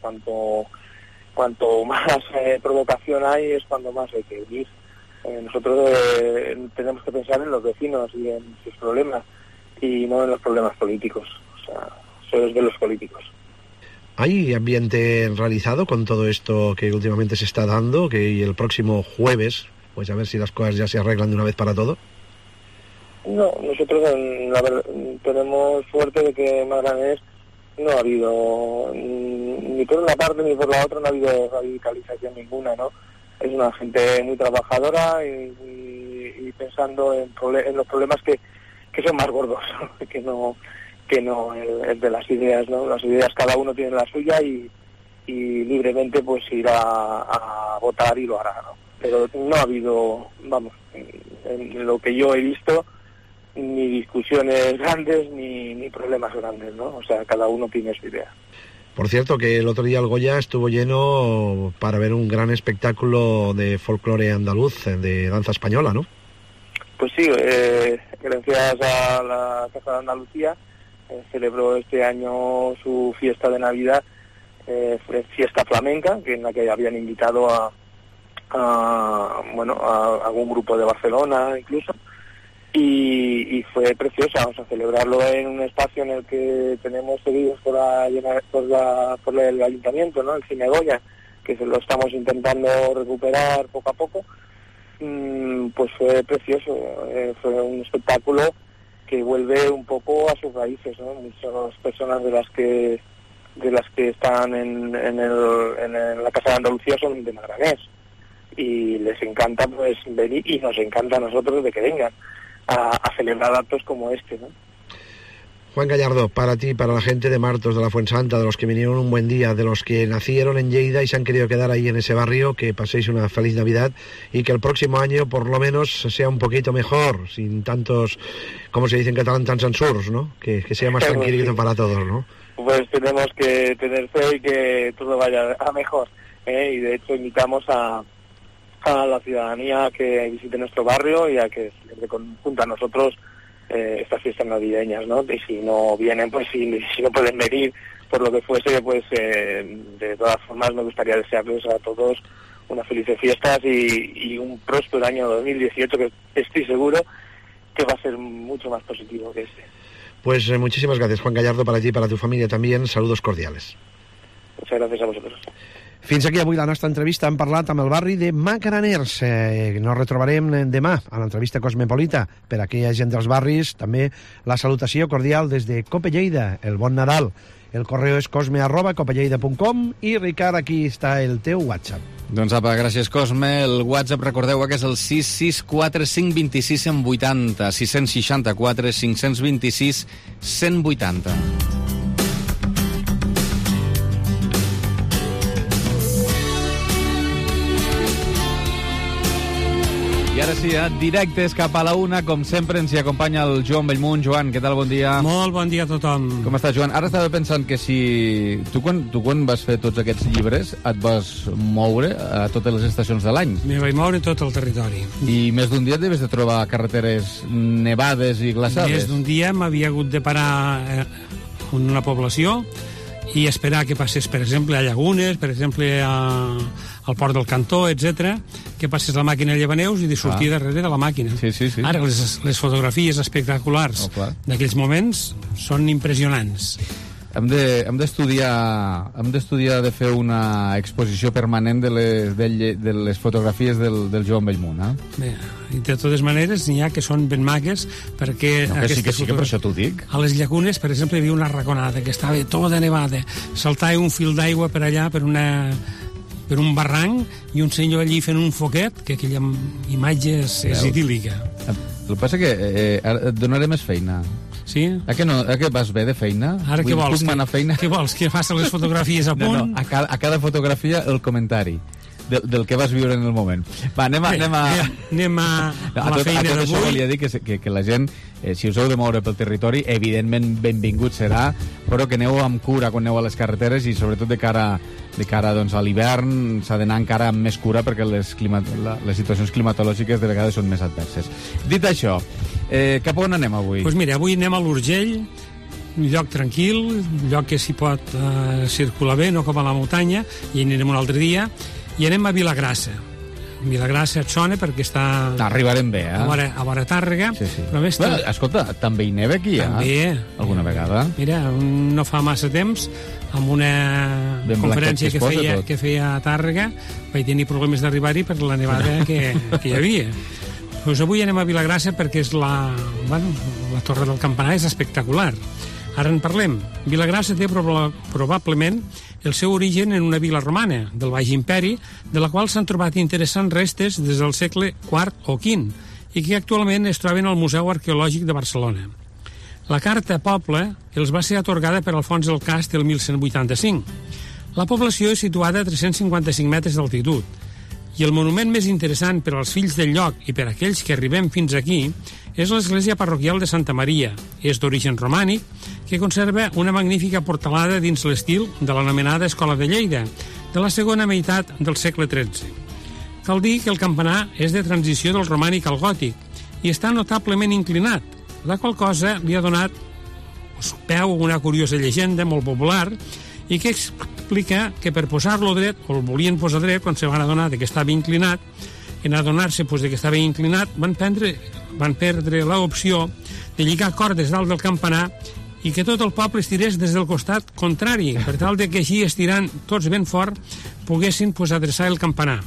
cuanto más provocación hay, es cuando más hay que unir. Nosotros tenemos que pensar en los vecinos y en sus problemas, y no en los problemas políticos. O sea, eso es de los políticos. ¿Hay ambiente realizado con todo esto que últimamente se está dando, que el próximo jueves, pues a ver si las cosas ya se arreglan de una vez para todo? No, nosotros tenemos suerte de que en Magranés no ha habido, ni por una parte ni por la otra, no ha habido radicalización ninguna, ¿no? Es una gente muy trabajadora y pensando en los problemas que son más gordos, que no el de las ideas, ¿no? Las ideas cada uno tiene la suya y libremente pues irá a votar y lo hará, ¿no? Pero no ha habido, vamos, en lo que yo he visto, ni discusiones grandes ni problemas grandes, ¿no? O sea, cada uno tiene su idea. Por cierto, que el otro día el Goya estuvo lleno para ver un gran espectáculo de folclore andaluz, de danza española, ¿no? Pues sí, gracias a la Casa de Andalucía, celebró este año su fiesta de Navidad, fiesta flamenca, en la que habían invitado a algún grupo de Barcelona incluso, y fue preciosa. Vamos a celebrarlo en un espacio en el que tenemos seguidos por el ayuntamiento, ¿no? El Cine Goya, que lo estamos intentando recuperar poco a poco. Pues fue precioso, fue un espectáculo que vuelve un poco a sus raíces, ¿no? Muchas personas de las que están en la Casa de Andalucía son de Magranés, y les encanta pues venir, y nos encanta a nosotros de que vengan a celebrar actos como este, ¿no? Juan Gallardo, para ti, para la gente de Martos, de la Fuensanta, de los que vinieron un buen día, de los que nacieron en Lleida y se han querido quedar ahí en ese barrio, que paséis una feliz Navidad y que el próximo año por lo menos sea un poquito mejor, sin tantos, como se dice en catalán, tants ensurs, ¿no? Que sea más tranquilito para todos, ¿no? Pues tenemos que tener fe y que todo vaya a mejor, y de hecho invitamos a la ciudadanía a que visite nuestro barrio y a que se junto a nosotros estas fiestas navideñas, ¿no? Y si no vienen, pues si no pueden venir por lo que fuese, pues de todas formas me gustaría desearles a todos unas felices fiestas y un próspero año 2018, que estoy seguro que va a ser mucho más positivo que este. Pues muchísimas gracias, Juan Gallardo, para ti y para tu familia también. Saludos cordiales. Muchas gracias a vosotros. Fins aquí avui la nostra entrevista. Hem parlat amb el barri de Macaraners. Nos retrobarem demà a l'entrevista cosmopolita. Per a aquella gent dels barris, també la salutació cordial des de Cope Lleida. El bon Nadal. El correu és cosme@copelleida.com i, Ricard, aquí està el teu WhatsApp. Doncs apa, gràcies, Cosme. El WhatsApp, recordeu que és el 664 526 180, 664 526 180. I ara sí, directes cap a la una, com sempre ens hi acompanya el Joan Bellmunt. Joan, què tal? Bon dia. Molt bon dia a tothom. Com estàs, Joan? Ara estava pensant que si... Tu quan vas fer tots aquests llibres et vas moure a totes les estacions de l'any. Me vaig moure tot el territori. I més d'un dia et deves de trobar carreteres nevades i glaçades. Més d'un dia m'havia hagut de parar en una població i esperar que passés, per exemple, a Llagunes, per exemple, al Port del Cantó, etc, que passés la màquina a Llevaneus i de sortir darrere de la màquina. Sí. Ara, les fotografies espectaculars d'aquells moments són impressionants. Hem d'estudiar de fer una exposició permanent de les fotografies del Joan Bellmunt, Bé, i de totes maneres n'hi ha que són ben maques, perquè... No, que sí, que per això t'ho dic. A les Llacunes, per exemple, hi havia una raconada que estava tota nevada, saltava un fil d'aigua per allà, per un barranc, i un senyor allí fent un foquet, que aquella imatge és idíl·lica. El que passa que et donaré més feina. Sí? A què vas bé de feina? Ara què vols? Què vols? Que faci les fotografies a punt? No, a cada fotografia el comentari del que vas viure en el moment. Va, anem a la feina d'avui. A tot això volia dir que la gent, si us heu de moure pel territori, evidentment benvingut serà, però que aneu amb cura quan aneu a les carreteres i sobretot de cara doncs, a l'hivern s'ha d'anar encara amb més cura perquè les situacions climatològiques de vegades són més adverses. Dit això, cap on anem avui? Doncs mira, avui anem a l'Urgell, un lloc tranquil, un lloc que s'hi pot circular bé, no com a la muntanya, i anirem un altre dia, i anem a Vilagrassa. Vilagrassa et sona perquè està... Arribarem bé, a vora Tàrrega. Sí. Però més escolta, també hi neva aquí, També. Alguna vegada? Mira, no fa massa temps, amb una conferència que feia a Tàrrega, vaig tenir problemes d'arribar-hi per la nevada que hi havia. Doncs avui anem a Vilagrassa perquè és la Torre del Campanar és espectacular. Ara en parlem. Vilagrassa té probablement el seu origen en una vila romana del Baix Imperi, de la qual s'han trobat interessants restes des del segle IV o V i que actualment es troben al Museu Arqueològic de Barcelona. La carta poble els va ser atorgada per Alfons el Cast el 1185. La població és situada a 355 metres d'altitud i el monument més interessant per als fills del lloc i per a aquells que arribem fins aquí és l'església parroquial de Santa Maria. És d'origen romànic, que conserva una magnífica portalada dins l'estil de l'anomenada Escola de Lleida, de la segona meitat del segle XIII. Cal dir que el campanar és de transició del romànic al gòtic i està notablement inclinat, la qual cosa li ha donat peu a una curiosa llegenda molt popular i que explica que per posar-lo dret, o el volien posar dret, quan se van adonar que estava inclinat, en adonar-se que estava inclinat, van perdre l'opció de lligar cordes dalt del campanar i que tot el poble estirés des del costat contrari, per tal de que així, estirant tots ben fort, poguessin adreçar el campanar.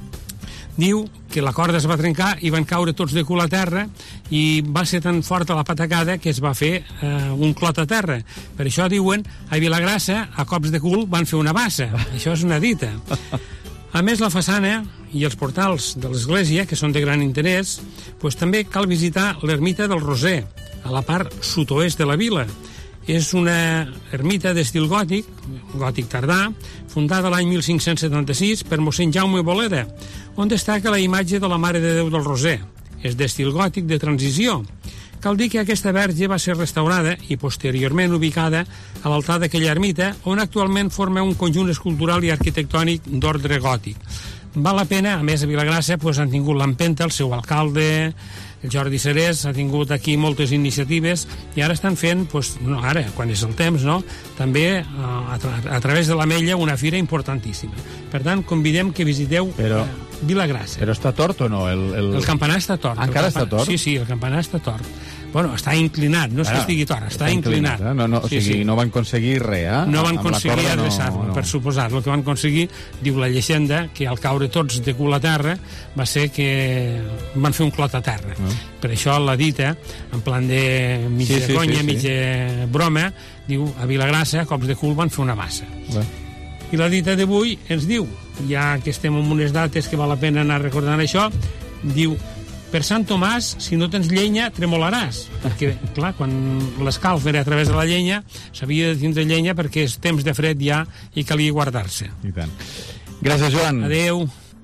Diu que la corda es va trencar i van caure tots de cul a terra i va ser tan forta la patacada que es va fer un clot a terra. Per això diuen, a Vilagrassa, a cops de cul van fer una bassa. Això és una dita. A més, la façana i els portals de l'església, que són de gran interès, també cal visitar l'ermita del Roser, a la part sud-oest de la vila. És una ermita d'estil gòtic tardà, fundada l'any 1576 per mossèn Jaume Boleda, on destaca la imatge de la Mare de Déu del Roser. És d'estil gòtic de transició. Cal dir que aquesta verge va ser restaurada i posteriorment ubicada a l'altar d'aquella ermita, on actualment forma un conjunt escultural i arquitectònic d'ordre gòtic. Val la pena, a més a Vilagrassa han tingut l'empenta, el seu alcalde, el Jordi Serés, ha tingut aquí moltes iniciatives i ara estan fent, ara, quan és el temps, també a través de l'Ametlla una fira importantíssima. Per tant, convidem que visiteu Vilagrassa. Però està tort o no? El campanar està tort. Encara està tort? Sí, el campanar està tort. Bueno, està inclinat, no és que estigui tort, està inclinat. O sigui, no van aconseguir res, No van aconseguir adreçar-lo, per suposar. El que van aconseguir, diu la llegenda, que al caure tots de cul a terra va ser que van fer un clot a terra. Per això la dita, en plan de mitja conya, mitja broma, diu, a Vilagrassa, cops de cul van fer una massa. I la dita d'avui ens diu, ja que estem en unes dates que val la pena anar recordant això, diu, per Sant Tomàs, si no tens llenya, tremolaràs. Perquè, clar, quan l'escalf era a través de la llenya, s'havia de tindre llenya perquè és temps de fred ja i calia guardar-se. I tant. Gràcies, Joan. Adéu.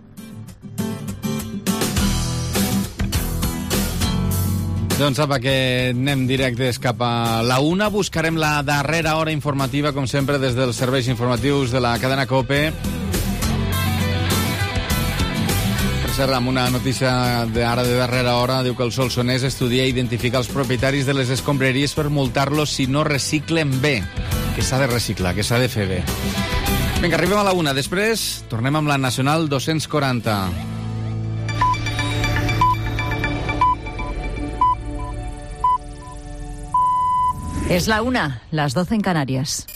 Doncs apa, que anem directes cap a la 1. Buscarem la darrera hora informativa, com sempre, des dels serveis informatius de la cadena COPE. Amb una notícia d'ara de darrera hora, diu que el Solsonès estudia i identifica els propietaris de les escombraries per multar-los si no reciclen bé. Que s'ha de reciclar, que s'ha de fer bé. Vinga, arribem a la 1. Després tornem amb la Nacional 240. Es la 1, las 12 en Canarias.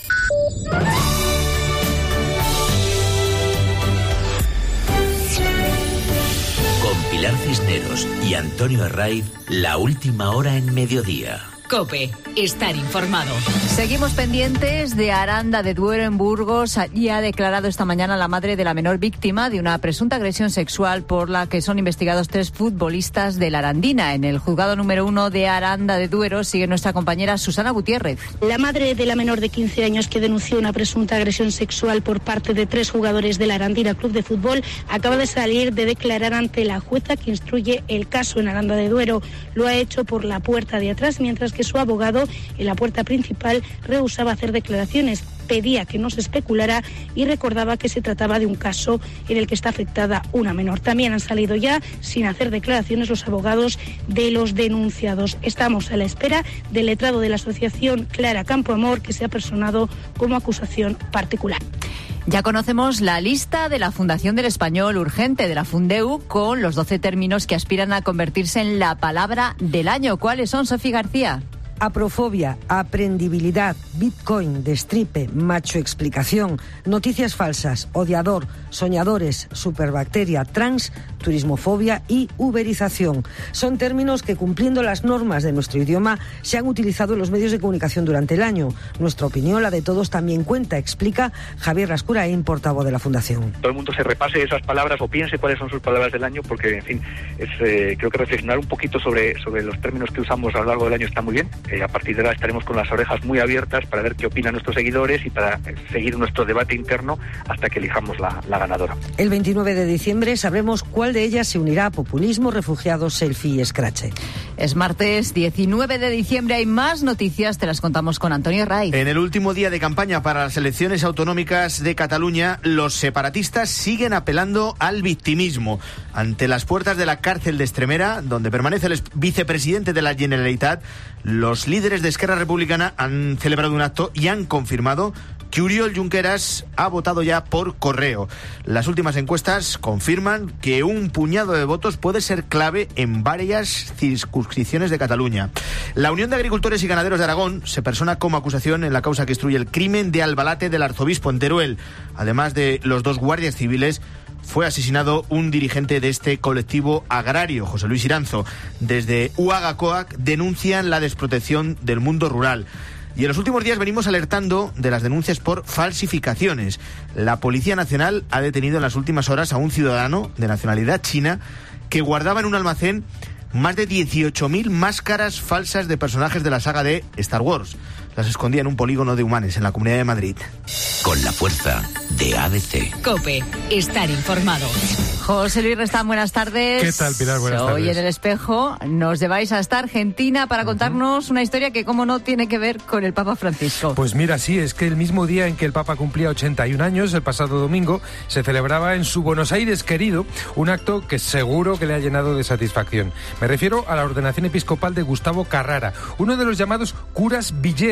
Pilar Cisneros y Antonio Herraiz, la última hora en mediodía. COPE, estar informado. Seguimos pendientes de Aranda de Duero en Burgos. Allí ha declarado esta mañana la madre de la menor víctima de una presunta agresión sexual por la que son investigados 3 futbolistas de la Arandina. En el juzgado número 1 de Aranda de Duero sigue nuestra compañera Susana Gutiérrez. La madre de la menor de 15 años que denunció una presunta agresión sexual por parte de 3 jugadores de la Arandina Club de Fútbol acaba de salir de declarar ante la jueza que instruye el caso en Aranda de Duero. Lo ha hecho por la puerta de atrás, mientras que su abogado en la puerta principal rehusaba hacer declaraciones, pedía que no se especulara y recordaba que se trataba de un caso en el que está afectada una menor. También han salido ya sin hacer declaraciones los abogados de los denunciados. Estamos a la espera del letrado de la asociación Clara Campoamor, que se ha personado como acusación particular. Ya conocemos la lista de la Fundación del Español Urgente, de la Fundeu, con los 12 términos que aspiran a convertirse en la palabra del año. ¿Cuáles son, Sofía García? Aprofobia, aprendibilidad, bitcoin, destripe, machoexplicación, noticias falsas, odiador, soñadores, superbacteria, trans, turismofobia y uberización. Son términos que, cumpliendo las normas de nuestro idioma, se han utilizado en los medios de comunicación durante el año. Nuestra opinión, la de todos, también cuenta, explica Javier Lascuraín, portavoz de la Fundación. Todo el mundo se repase esas palabras o piense cuáles son sus palabras del año, porque, en fin, creo que reflexionar un poquito sobre los términos que usamos a lo largo del año está muy bien. A partir de ahora estaremos con las orejas muy abiertas para ver qué opinan nuestros seguidores y para seguir nuestro debate interno hasta que elijamos la ganadora. El 29 de diciembre sabremos cuál de ellas se unirá a populismo, refugiados, selfie y escrache. Es martes 19 de diciembre, hay más noticias, te las contamos con Antonio Herraiz. En el último día de campaña para las elecciones autonómicas de Cataluña, los separatistas siguen apelando al victimismo. Ante las puertas de la cárcel de Extremera, donde permanece el vicepresidente de la Generalitat, los líderes de Esquerra Republicana han celebrado un acto y han confirmado que Oriol Junqueras ha votado ya por correo. Las últimas encuestas confirman que un puñado de votos puede ser clave en varias circunscripciones de Cataluña. La Unión de Agricultores y Ganaderos de Aragón se persona como acusación en la causa que instruye el crimen de Albalate del arzobispo en Teruel. Además de los 2 guardias civiles, fue asesinado un dirigente de este colectivo agrario, José Luis Iranzo. Desde UAGACOAC denuncian la desprotección del mundo rural. Y en los últimos días venimos alertando de las denuncias por falsificaciones. La Policía Nacional ha detenido en las últimas horas a un ciudadano de nacionalidad china que guardaba en un almacén más de 18.000 máscaras falsas de personajes de la saga de Star Wars. Las escondía en un polígono de Humanes, en la Comunidad de Madrid. Con la fuerza de ABC. COPE, estar informado. José Luis Restán, buenas tardes. ¿Qué tal, Pilar? Buenas tardes. Hoy en El Espejo nos lleváis hasta Argentina para contarnos una historia que, como no, tiene que ver con el Papa Francisco. Pues mira, sí, es que el mismo día en que el Papa cumplía 81 años, el pasado domingo, se celebraba en su Buenos Aires querido un acto que seguro que le ha llenado de satisfacción. Me refiero a la ordenación episcopal de Gustavo Carrara, uno de los llamados curas villeros,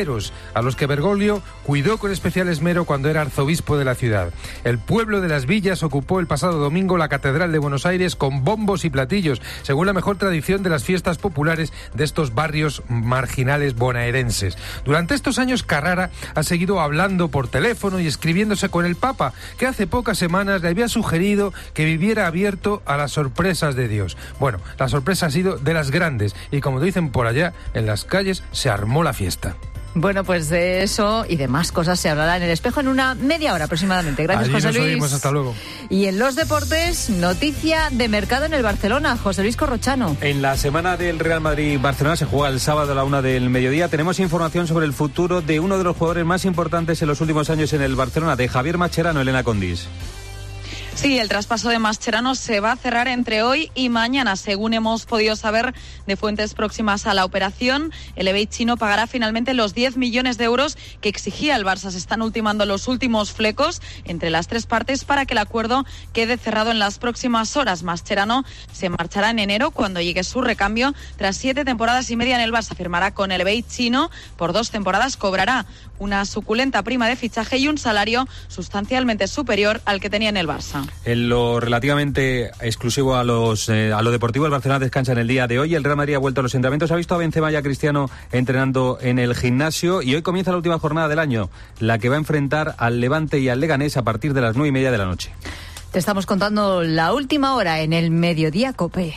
obreros, a los que Bergoglio cuidó con especial esmero cuando era arzobispo de la ciudad. El pueblo de Las Villas ocupó el pasado domingo la Catedral de Buenos Aires con bombos y platillos, según la mejor tradición de las fiestas populares de estos barrios marginales bonaerenses. Durante estos años, Carrara ha seguido hablando por teléfono y escribiéndose con el Papa, que hace pocas semanas le había sugerido que viviera abierto a las sorpresas de Dios. Bueno, la sorpresa ha sido de las grandes y, como dicen por allá, en las calles se armó la fiesta. Bueno, pues de eso y de más cosas se hablará en El Espejo en una media hora aproximadamente. Gracias, Allí José nos Luis. oímos, hasta luego. Y en los deportes, noticia de mercado en el Barcelona. José Luis Corrochano. En la semana del Real Madrid-Barcelona se juega el sábado a la 1 del mediodía. Tenemos información sobre el futuro de uno de los jugadores más importantes en los últimos años en el Barcelona, de Javier Mascherano. Elena Condis. Sí, el traspaso de Mascherano se va a cerrar entre hoy y mañana, según hemos podido saber de fuentes próximas a la operación. El eBay chino pagará finalmente los 10 millones de euros que exigía el Barça. Se están ultimando los últimos flecos entre las tres partes para que el acuerdo quede cerrado en las próximas horas. Mascherano se marchará en enero cuando llegue su recambio. Tras 7 temporadas y media en el Barça, firmará con el eBay chino por 2 temporadas. Cobrará una suculenta prima de fichaje y un salario sustancialmente superior al que tenía en el Barça. En lo relativamente exclusivo a lo deportivo, el Barcelona descansa en el día de hoy. El Real Madrid ha vuelto a los entrenamientos. Ha visto a Benzema y a Cristiano entrenando en el gimnasio. Y hoy comienza la última jornada del año, la que va a enfrentar al Levante y al Leganés a partir de las 9:30 de la noche. Te estamos contando la última hora en el Mediodía COPE.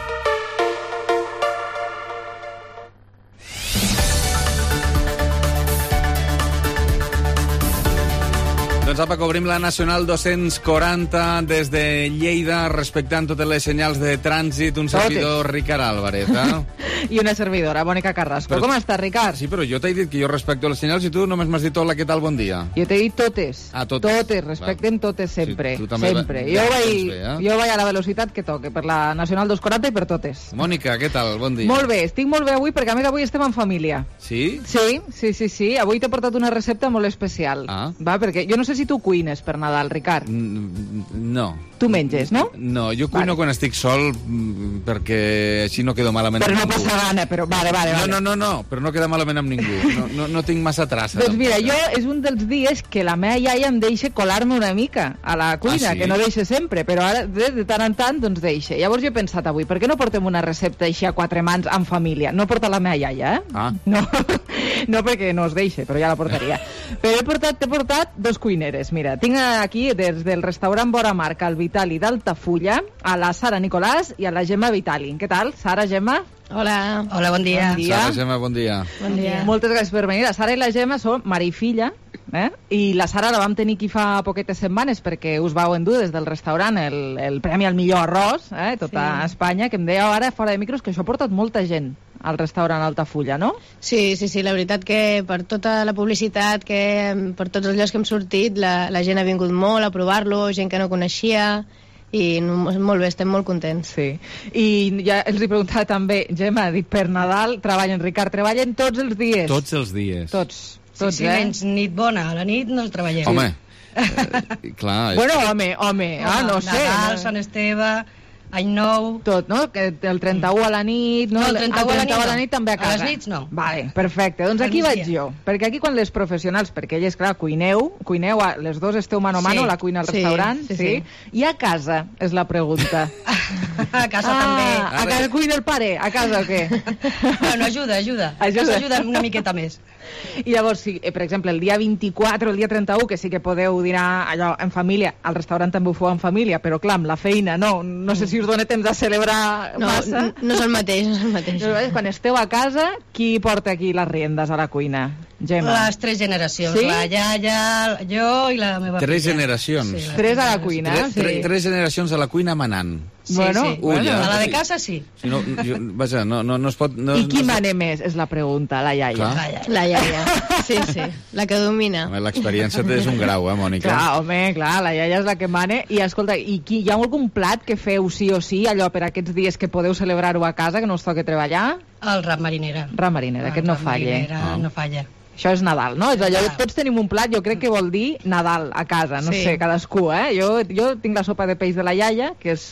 Doncs apa, obrim la Nacional 240 des de Lleida, respectant totes les senyals de trànsit. Un servidor, Ricard Álvarez, I una servidora, Mònica Carrasco. Com estàs, Ricard? Sí, però jo t'he dit que jo respecto les senyals i tu només m'has dit hola, què tal, bon dia. Jo t'he dit totes. Totes, respectem totes sempre. Sí, sempre. Jo vaig a la velocitat que toque, per la Nacional 240 i per totes. Mònica, què tal, bon dia. Molt bé, estic molt bé avui perquè a més avui estem en família. Sí? Sí. Avui t'he portat una recepta molt especial. Va, perquè jo no sé si tu cuines per Nadal, Ricard. No. Tu menges, no? No, jo cuino quan estic sol perquè així no quedo malament amb ningú. Però no passa gana, però vale. No, però no queda malament amb ningú. No tinc massa traça. Doncs mira, jo és un dels dies que la meva iaia em deixa colar-me una mica a la cuina, que no deixa sempre, però ara de tant en tant doncs deixa. Llavors jo he pensat avui, per què no portem una recepta així a 4 mans en família? No porta la meva iaia, No perquè no es deixa, però ja la portaria. Però t'he portat 2 cuineres. Mira, tinc aquí des del restaurant Vora Marca, el Vitali d'Altafulla, a la Sara Nicolàs i a la Gemma Vitali. Què tal, Sara, Gemma? Hola, bon dia. Sara, Gemma, bon dia. Moltes gràcies per venir. La Sara i la Gemma són mare i filla, i la Sara la vam tenir aquí fa poquetes setmanes perquè us vau endur des del restaurant el premi al millor arròs, tota Espanya, que em dèieu ara fora de micros que això ha portat molta gent al restaurant Altafulla, no? Sí, la veritat que per tota la publicitat, per tots els llocs que hem sortit, la gent ha vingut molt a provar-lo, gent que no coneixia, i molt bé, estem molt contents. Sí, i ja els he preguntat també, Gemma, dic, per Nadal treballen, Ricard, treballen tots els dies? Tots els dies. Tots, menys nit bona, a la nit no treballem. Home, clar... Bueno, home, no sé. Nadal, Sant Esteve... Any nou... Tot, no? Que el 31 a la nit... No, el 31 a la nit també a casa. A les nits no. Vale, perfecte. Doncs aquí vaig jo. Perquè aquí quan les professionals, perquè elles, clar, cuineu, les dos esteu mano a mano, la cuina al restaurant, sí. I a casa, és la pregunta. A casa també. A casa cuina el pare, a casa o què? Bueno, ajuda. A casa ajuda una miqueta més. I llavors, per exemple, el dia 24 o el dia 31, que sí que podeu dinar allò en família, al restaurant també ho feu en família, però clar, amb la feina no sé si us dona temps a celebrar massa. No és el mateix. Quan esteu a casa, qui porta aquí les riendes a la cuina? Gemma. Les 3 generacions, la iaia, jo i la meva filla. 3 generacions. Sí, 3 a la cuina. 3 generacions a la cuina manant. Bueno, a la de casa sí. Vaja, no es pot... I qui mana més, és la pregunta, la iaia. La iaia, sí, la que domina. L'experiència és un grau, Mònica? Clar, la iaia és la que mana. I escolta, hi ha algun plat que feu sí o sí, allò per aquests dies que podeu celebrar-ho a casa, que no us toqui treballar? El ram marinera. Ram marinera, aquest no falla. No falla. Això és Nadal, no? És allò, tots tenim un plat, jo crec que vol dir Nadal a casa, no sé, cadascú, Jo tinc la sopa de peix de la iaia, que és Nadal,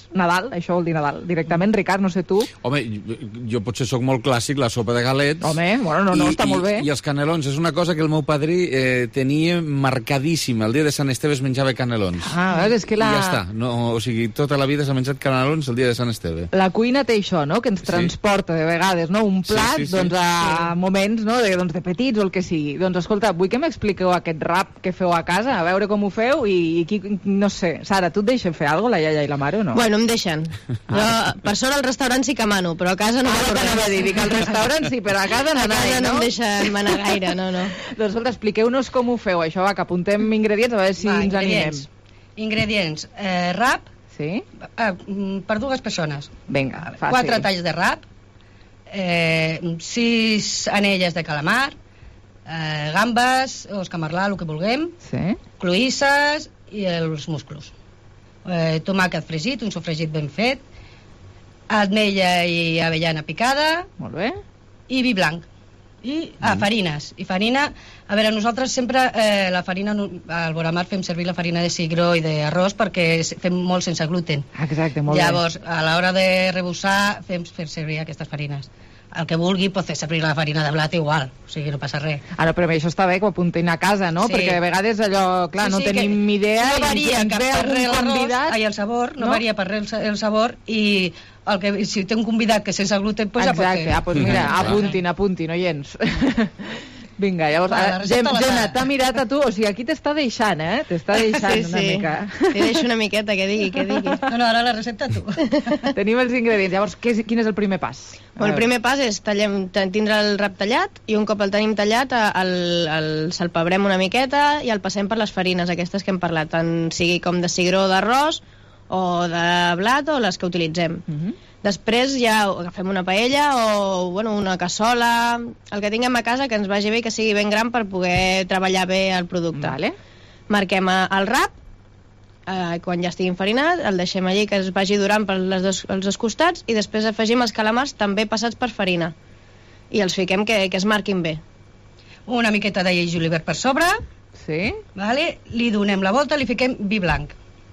Nadal, això vol dir Nadal. Directament, Ricard, no sé tu. Home, jo potser sóc molt clàssic, la sopa de galets. Home, bueno, no, està molt bé. I els canelons, és una cosa que el meu padrí tenia marcadíssima. El dia de Sant Esteve es menjava canelons. És que I ja està. No, o sigui, tota la vida s'ha menjat canelons el dia de Sant Esteve. La cuina té això, no?, que ens transporta de vegades, no?, un plat, doncs, a moments, no?, de petits o el que sigui. Doncs, escolta, vull que m'expliqueu aquest rap que feu a casa, a veure com ho feu i qui, no sé. Sara, tu et deixen fer alguna cosa, la iaia i la mare, o no? Bueno, em deixen. Jo, per sort al restaurant sí que mano, però a casa no m'ho anava a dir, que al restaurant sí, però a casa no no em deixen manar gaire, no. Doncs, escolta, expliqueu-nos com ho feu, això, que apuntem ingredients, a veure si ens animem. Ingredients, rap, sí? Per 2 persones. Vinga, fàcil. 4 talls de rap, 6 anelles de calamar, gambes, o escamarlar, el que vulguem, cloïsses i els musclos. Tomàquet fregit, un sofregit ben fet, ametlla i avellana picada. Molt bé. I vi blanc. I farines. I farina, a veure, nosaltres sempre la farina, al Boramar fem servir la farina de cigró i d'arròs perquè fem molt sense gluten. Exacte, molt bé. Llavors, a l'hora de rebussar, fem servir aquestes farines. El que vulgui pot fer servir la farina de blat igual, o sigui, no passa res. Ara, però això està bé que ho apuntin a casa, no? Sí. Perquè a vegades allò, clar, no tenim idea no varia i ens ve algun convidat... el sabor, no varia per res el sabor i si té un convidat que sense gluten, doncs ja pot fer. Exacte, doncs mira, apuntin, oients. Vinga, llavors, Gemma, t'ha mirat a tu, o sigui, aquí t'està deixant, T'està deixant una mica. Li deixo una miqueta, que digui. No, ara la recepta tu. Tenim els ingredients, llavors, quin és el primer pas? El primer pas és tindre el rap tallat i un cop el tenim tallat el salpebrem una miqueta i el passem per les farines aquestes que hem parlat, tant sigui com de cigró o d'arròs o de blat o les que utilitzem. Després ja agafem una paella o una cassola, el que tinguem a casa que ens vagi bé i que sigui ben gran per poder treballar bé el producte. Marquem el rap, quan ja estigui enfarinat, el deixem allí que es vagi durant per els dos costats i després afegim els calamars també passats per farina i els fiquem que es marquin bé. Una miqueta d'all i julivert per sobre, li donem la volta, li fiquem vi blanc.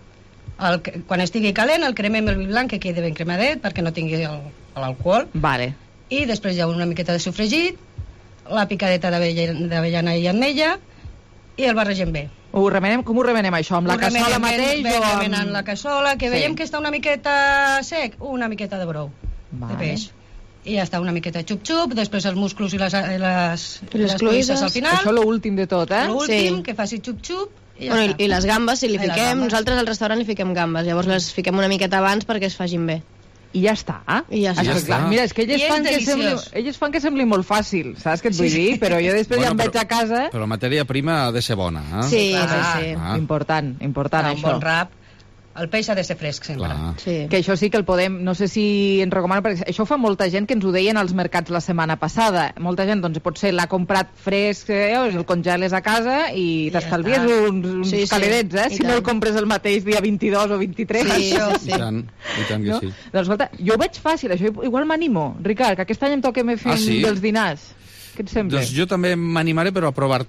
Quan estigui calent el cremem el vi blanc que quedi ben cremadet perquè no tingui l'alcohol i després hi ha una miqueta de sofregit, la picadeta d'avellana i ametlla i el barregem bé. Com ho remenem això? Amb la cassola mateix? Remenant la cassola, que veiem que està una miqueta sec, una miqueta de brou de peix. I ja està, una miqueta xup-xup, després els musclos i les cloïsses al final. Això l'últim de tot, L'últim, que faci xup-xup. I les gambes, si li fiquem, nosaltres al restaurant li fiquem gambes, llavors les fiquem una miqueta abans perquè es facin bé. I ja està. Mira, és que elles fan que sembli molt fàcil, saps què et vull dir? Però jo després ja em veig a casa... Però la matèria prima ha de ser bona, Sí. Important això. Un bon rap. El peix ha de ser fresc, sempre. Que això sí que el podem... No sé si ens recomana, perquè això ho fa molta gent que ens ho deien als mercats la setmana passada. Molta gent, doncs, potser l'ha comprat fresc, el congeles a casa i t'estalvies uns calidets, si no el compres el mateix dia 22 o 23. I tant que sí. Doncs, escolta, jo ho veig fàcil, això igual m'animo. Ricard, que aquest any em toca fer dels dinars. Què et sembla? Doncs jo també m'animaré, però a provar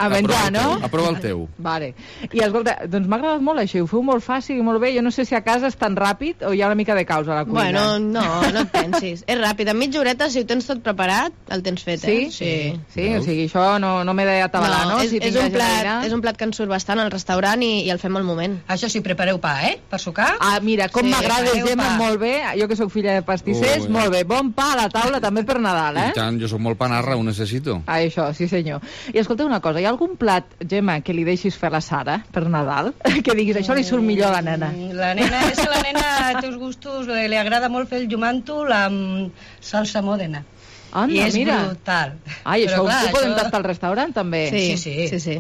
el teu. Vale. I escolta, doncs m'ha agradat molt això, ho feu molt fàcil i molt bé. Jo no sé si a casa és tan ràpid o hi ha una mica de caos a la cuina. Bueno, no et pensis. És ràpid. En mitja horeta, si ho tens tot preparat, el tens fet, Sí, o sigui, això no m'he d'atabalar, no? És un plat que ens surt bastant al restaurant i el fem al moment. Això sí, prepareu pa, per sucar. Mira, com m'agrada, Gemma, molt bé. Jo que sóc filla de pastissers, molt bé. Bon pa a la taula també per Nadal, I tant, jo sóc molt panarra, ho necessito. Això, sí senyor. I escolta una cosa, hi ha algun plat, Gemma, que li deixis fer a la Sara per Nadal? Que diguis, això li surt millor a la nena. La nena, a teus gustos, li agrada molt fer el llumàntol amb salsa Mòdena. Anda, I és mira. Brutal. Això ho podem tastar al restaurant, també? Sí.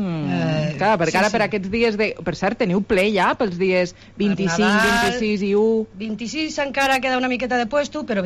Clar, perquè ara per aquests dies de... Per cert, teniu ple ja pels dies 25, 26 i 1? 26 encara queda una miqueta de puesto, però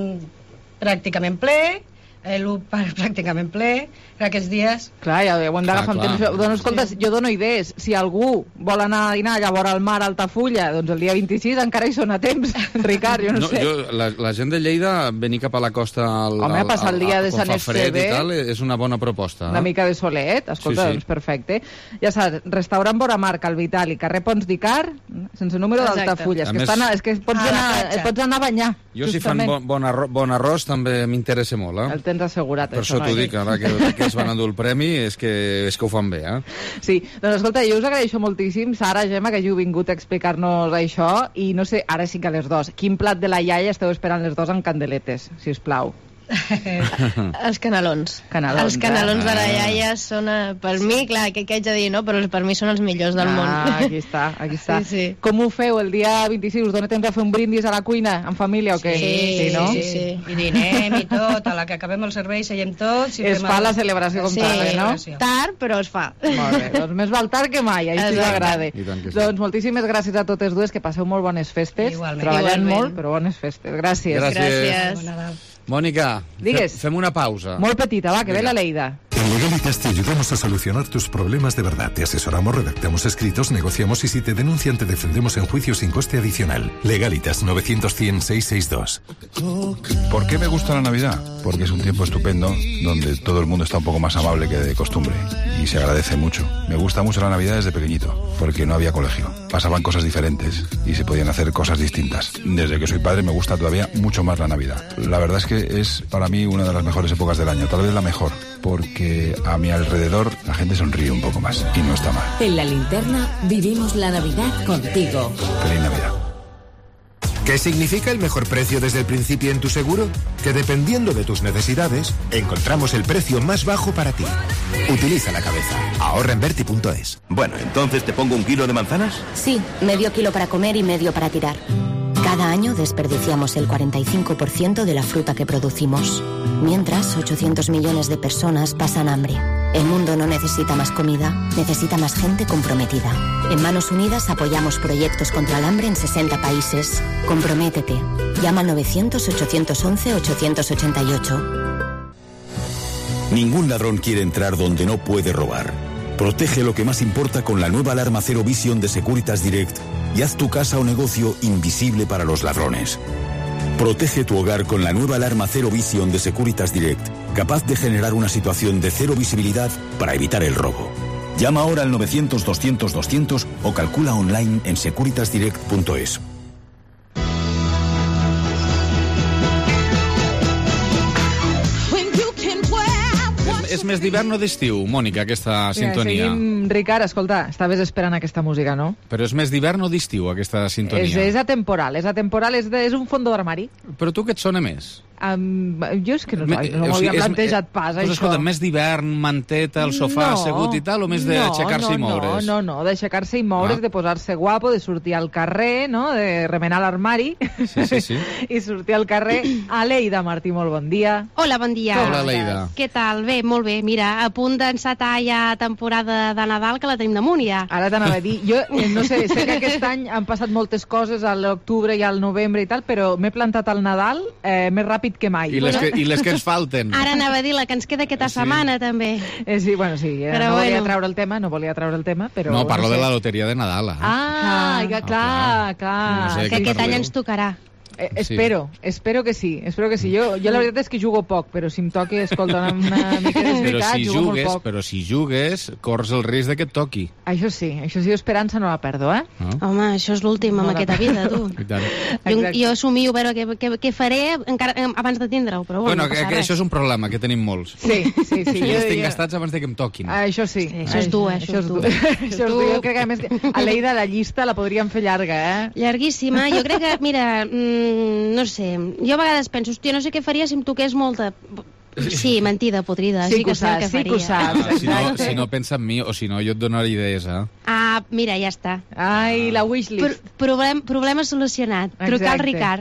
25 pràcticament ple, pràcticament ple, aquests dies... Clar, ja ho hem d'agafar amb temps. Escolta, jo dono idees. Si algú vol anar a dinar allà vora el mar a Altafulla, doncs el dia 26 encara hi són a temps, Ricard, jo no sé. La gent de Lleida, venir cap a la costa a passar el dia de Sant Esteve, és una bona proposta. Una mica de solet, escolta, doncs perfecte. Ja saps, restaurant Boramar, Cal Vitali, carrer Pons d'Icar, sense número d'Altafulla. És que pots anar a banyar. Jo si fan bon arròs també m'interessa molt, El tens assegurat, per això t'ho dic, ara que es van endur el premi és que ho fan bé, Sí, doncs escolta, jo us agraeixo moltíssim, Sara, Gemma, que hàgiu vingut a explicar-nos això, i no sé, ara sí que a les dos, quin plat de la iaia esteu esperant les dos amb candeletes, si us plau? Els canelons. Els canelons de la iaia són, per mi, clar, què haig de dir, no? Però per mi són els millors del món. Aquí està. Sí. Com ho feu el dia 26? Us dona temps a fer un brindis a la cuina, en família o què? Sí, no? Sí. I dinem i tot, a la que acabem el servei seiem tots. Es fa la celebració com tal, no? Tard, però es fa. Molt bé, doncs més val tard que mai, així m'agrada. Doncs moltíssimes gràcies a totes dues, que passeu molt bones festes. Treballant molt, però bones festes. Gràcies. Mónica, fem una pausa. Molt petita, va, que ve la Leida. En Legalitas te ayudamos a solucionar tus problemas de verdad. Te asesoramos, redactamos escritos, negociamos y si te denuncian te defendemos en juicio sin coste adicional. Legalitas 900-100-662. ¿Por qué me gusta la Navidad? Porque es un tiempo estupendo donde todo el mundo está un poco más amable que de costumbre y se agradece mucho. Me gusta mucho la Navidad desde pequeñito porque no había colegio. Pasaban cosas diferentes y se podían hacer cosas distintas. Desde que soy padre me gusta todavía mucho más la Navidad. La verdad es que es para mí una de las mejores épocas del año, tal vez la mejor, porque a mi alrededor la gente sonríe un poco más y no está mal. En La Linterna vivimos la Navidad contigo. Feliz Navidad. ¿Qué significa el mejor precio desde el principio en tu seguro? Que dependiendo de tus necesidades, encontramos el precio más bajo para ti. Utiliza la cabeza. Ahorra en Berti.es. Bueno, entonces ¿te pongo 1 kilo de manzanas? Sí, medio kilo para comer y medio para tirar. Cada año desperdiciamos el 45% de la fruta que producimos. Mientras, 800 millones de personas pasan hambre. El mundo no necesita más comida, necesita más gente comprometida. En Manos Unidas apoyamos proyectos contra el hambre en 60 países. Comprométete. Llama al 900-811-888. Ningún ladrón quiere entrar donde no puede robar. Protege lo que más importa con la nueva alarma Zero Vision de Securitas Direct y haz tu casa o negocio invisible para los ladrones. Protege tu hogar con la nueva alarma Zero Vision de Securitas Direct, capaz de generar una situación de cero visibilidad para evitar el robo. Llama ahora al 900-200-200 o calcula online en securitasdirect.es. És més d'hivern o d'estiu, Mònica, aquesta sintonia? Seguim, Ricard, escolta, estaves esperant aquesta música, no? Però és més d'hivern o d'estiu, aquesta sintonia? És atemporal, és un fons d'armari. Però tu què et sona més? Jo és que no m'havia plantejat pas, això. Escolta, més d'hivern, manteta, al sofà, assegut i tal, o més d'aixecar-se i moure's? No, d'aixecar-se i moure's, de posar-se guapo, de sortir al carrer, no?, de remenar l'armari, sí. i sortir al carrer. Aleida Martí, molt bon dia. Hola, bon dia. Hola, Aleida. Què tal? Bé, molt bé. Mira, a punt d'encetar ja temporada de Nadal, que la tenim damunt ja. Ara t'anava a dir, jo no sé que aquest any han passat moltes coses a l'octubre i al novembre i tal, però m'he plantat al Nadal més ràpid que mai. I les que ens falten. Ara anava a dir la que ens queda aquesta setmana, també. Sí, no volia treure el tema, però... No, parlo de la loteria de Nadal. Clar. Que aquest any ens tocarà. Espero que sí. Jo la veritat és que jugo poc, però si em toca, escolta, una mica desmicat, jugo molt poc. Però si jugues, corres el risc que et toqui. Això sí, esperança no la perdo, eh? Home, això és l'últim en aquesta vida, tu. Jo assumio a veure què faré abans de tindre-ho, però bueno, que això és un problema, que tenim molts. Sí. Jo els tinc gastats abans que em toquin. Això sí. Això és dur, Això és dur. Jo crec que, a més, a Leida la llista la podríem fer llarga, eh? Llarguíssima. Jo crec que, mira... no sé, jo a vegades penso, hòstia, no sé què faria si em toqués molta... Sí, mentida, podrida. Sí que ho saps. Si no, pensa en mi, o si no, jo et donaré idees, Ah, mira, ja està. Ai, la wishlist. Problema solucionat. Trucar al Ricard.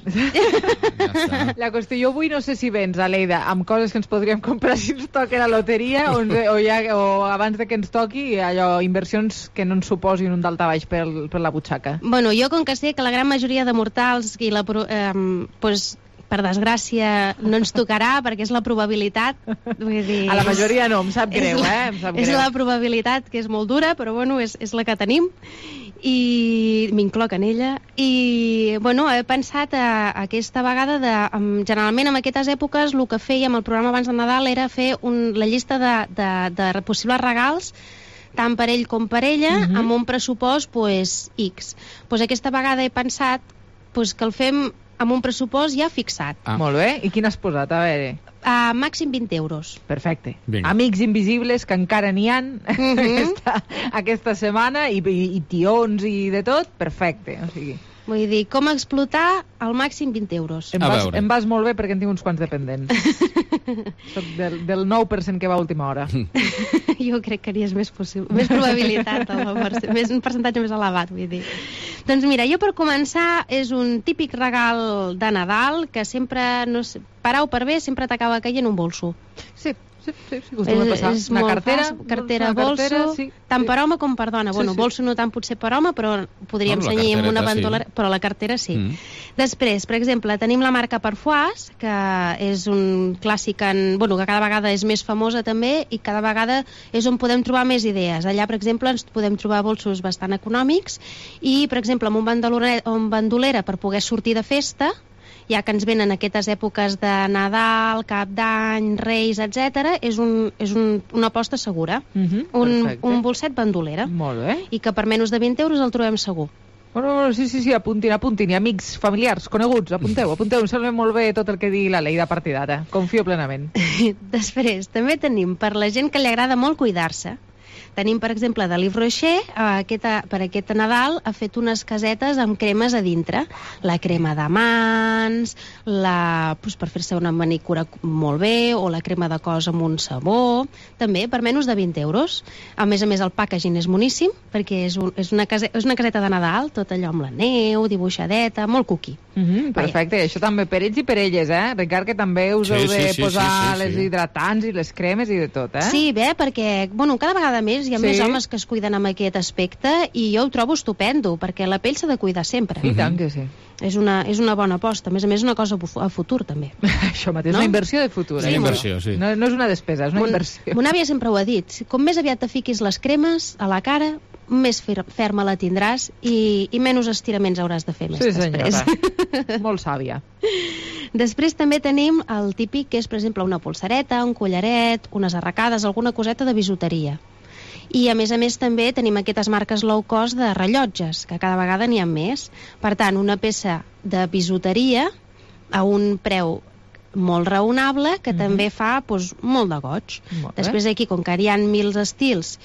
La qüestió, jo avui no sé si vens, Aleida, amb coses que ens podríem comprar si ens toqui la loteria o abans de que ens toqui, allò, inversions que no ens suposin un daltabaix per la butxaca. Bueno, jo com que sé que la gran majoria de mortals i per desgràcia no ens tocarà perquè és la probabilitat, vull dir... A la majoria no, em sap greu, És la probabilitat, que és molt dura, però bueno, és la que tenim i m'incloc en ella i bueno, he pensat aquesta vegada generalment en aquestes èpoques el que fèiem al programa abans de Nadal era fer la llista de possibles regals tant per ell com per ella, amb un pressupost X. Aquesta vegada he pensat que el fem amb un pressupost ja fixat. Molt bé, i quin has posat? A veure... màxim 20 euros. Perfecte. Vinga. Amics invisibles, que encara n'hi ha aquesta setmana, i tions i de tot, perfecte. O sigui... Vull dir, com explotar al màxim 20 euros. Em vas molt bé perquè en tinc uns quants dependents. Soc del 9% que va a última hora. Jo crec que n'hi és més probabilitat, un percentatge més elevat, vull dir. Doncs mira, jo per començar és un típic regal de Nadal que sempre, no sé, per A o per B, sempre t'acaba caient un bolso. Sí, costuma passar. És una cartera, bolso, tant per home com per dona. Bueno, bolso no tant potser per home, però podríem cenyir amb una bandolera, però la cartera sí. Després, per exemple, tenim la marca Parfois, que és un clàssic que cada vegada és més famosa també, i cada vegada és on podem trobar més idees. Allà, per exemple, ens podem trobar bolsos bastant econòmics i, per exemple, amb un bandolera per poder sortir de festa, ja que ens venen aquestes èpoques de Nadal, Cap d'Any, Reis, etc., és una aposta segura. Un bolset bandolera. Molt bé. I que per menys de 20 euros el trobem segur. Bueno, sí, apuntin. I amics, familiars, coneguts, apunteu. Em sembla molt bé tot el que digui la Leida a partir d'ara. Confio plenament. Després, també tenim, per la gent que li agrada molt cuidar-se, tenim, per exemple, de Yves Rocher, per aquest Nadal ha fet unes casetes amb cremes a dintre. La crema de mans, per fer-se una manicura molt bé, o la crema de cos amb un sabó, també per menys de 20 euros. A més, el packaging és boníssim, perquè és una caseta de Nadal, tot allò amb la neu, dibuixadeta, molt cookie. Perfecte, això també per ells i per elles, Ricard, que també us heu de posar les hidratants i les cremes i de tot, Sí, bé, perquè, cada vegada més hi ha més homes que es cuiden amb aquest aspecte i jo ho trobo estupendo, perquè la pell s'ha de cuidar sempre. I tant que sí. És una bona aposta. A més, és una cosa a futur, també. Això mateix, una inversió de futur. Sí, inversió, sí. No és una despesa, és una inversió. Mon àvia sempre ho ha dit. Com més aviat te fiquis les cremes a la cara, més ferma la tindràs i menys estiraments hauràs de fer més després. Molt sàvia. Després també tenim el típic que és, per exemple, una polsareta, un collaret, unes arracades, alguna coseta de bisuteria. I a més també tenim aquestes marques low cost de rellotges, que cada vegada n'hi ha més. Per tant, una peça de bisuteria a un preu molt raonable que també fa molt de goig. Després aquí, com que hi ha 1.000 estils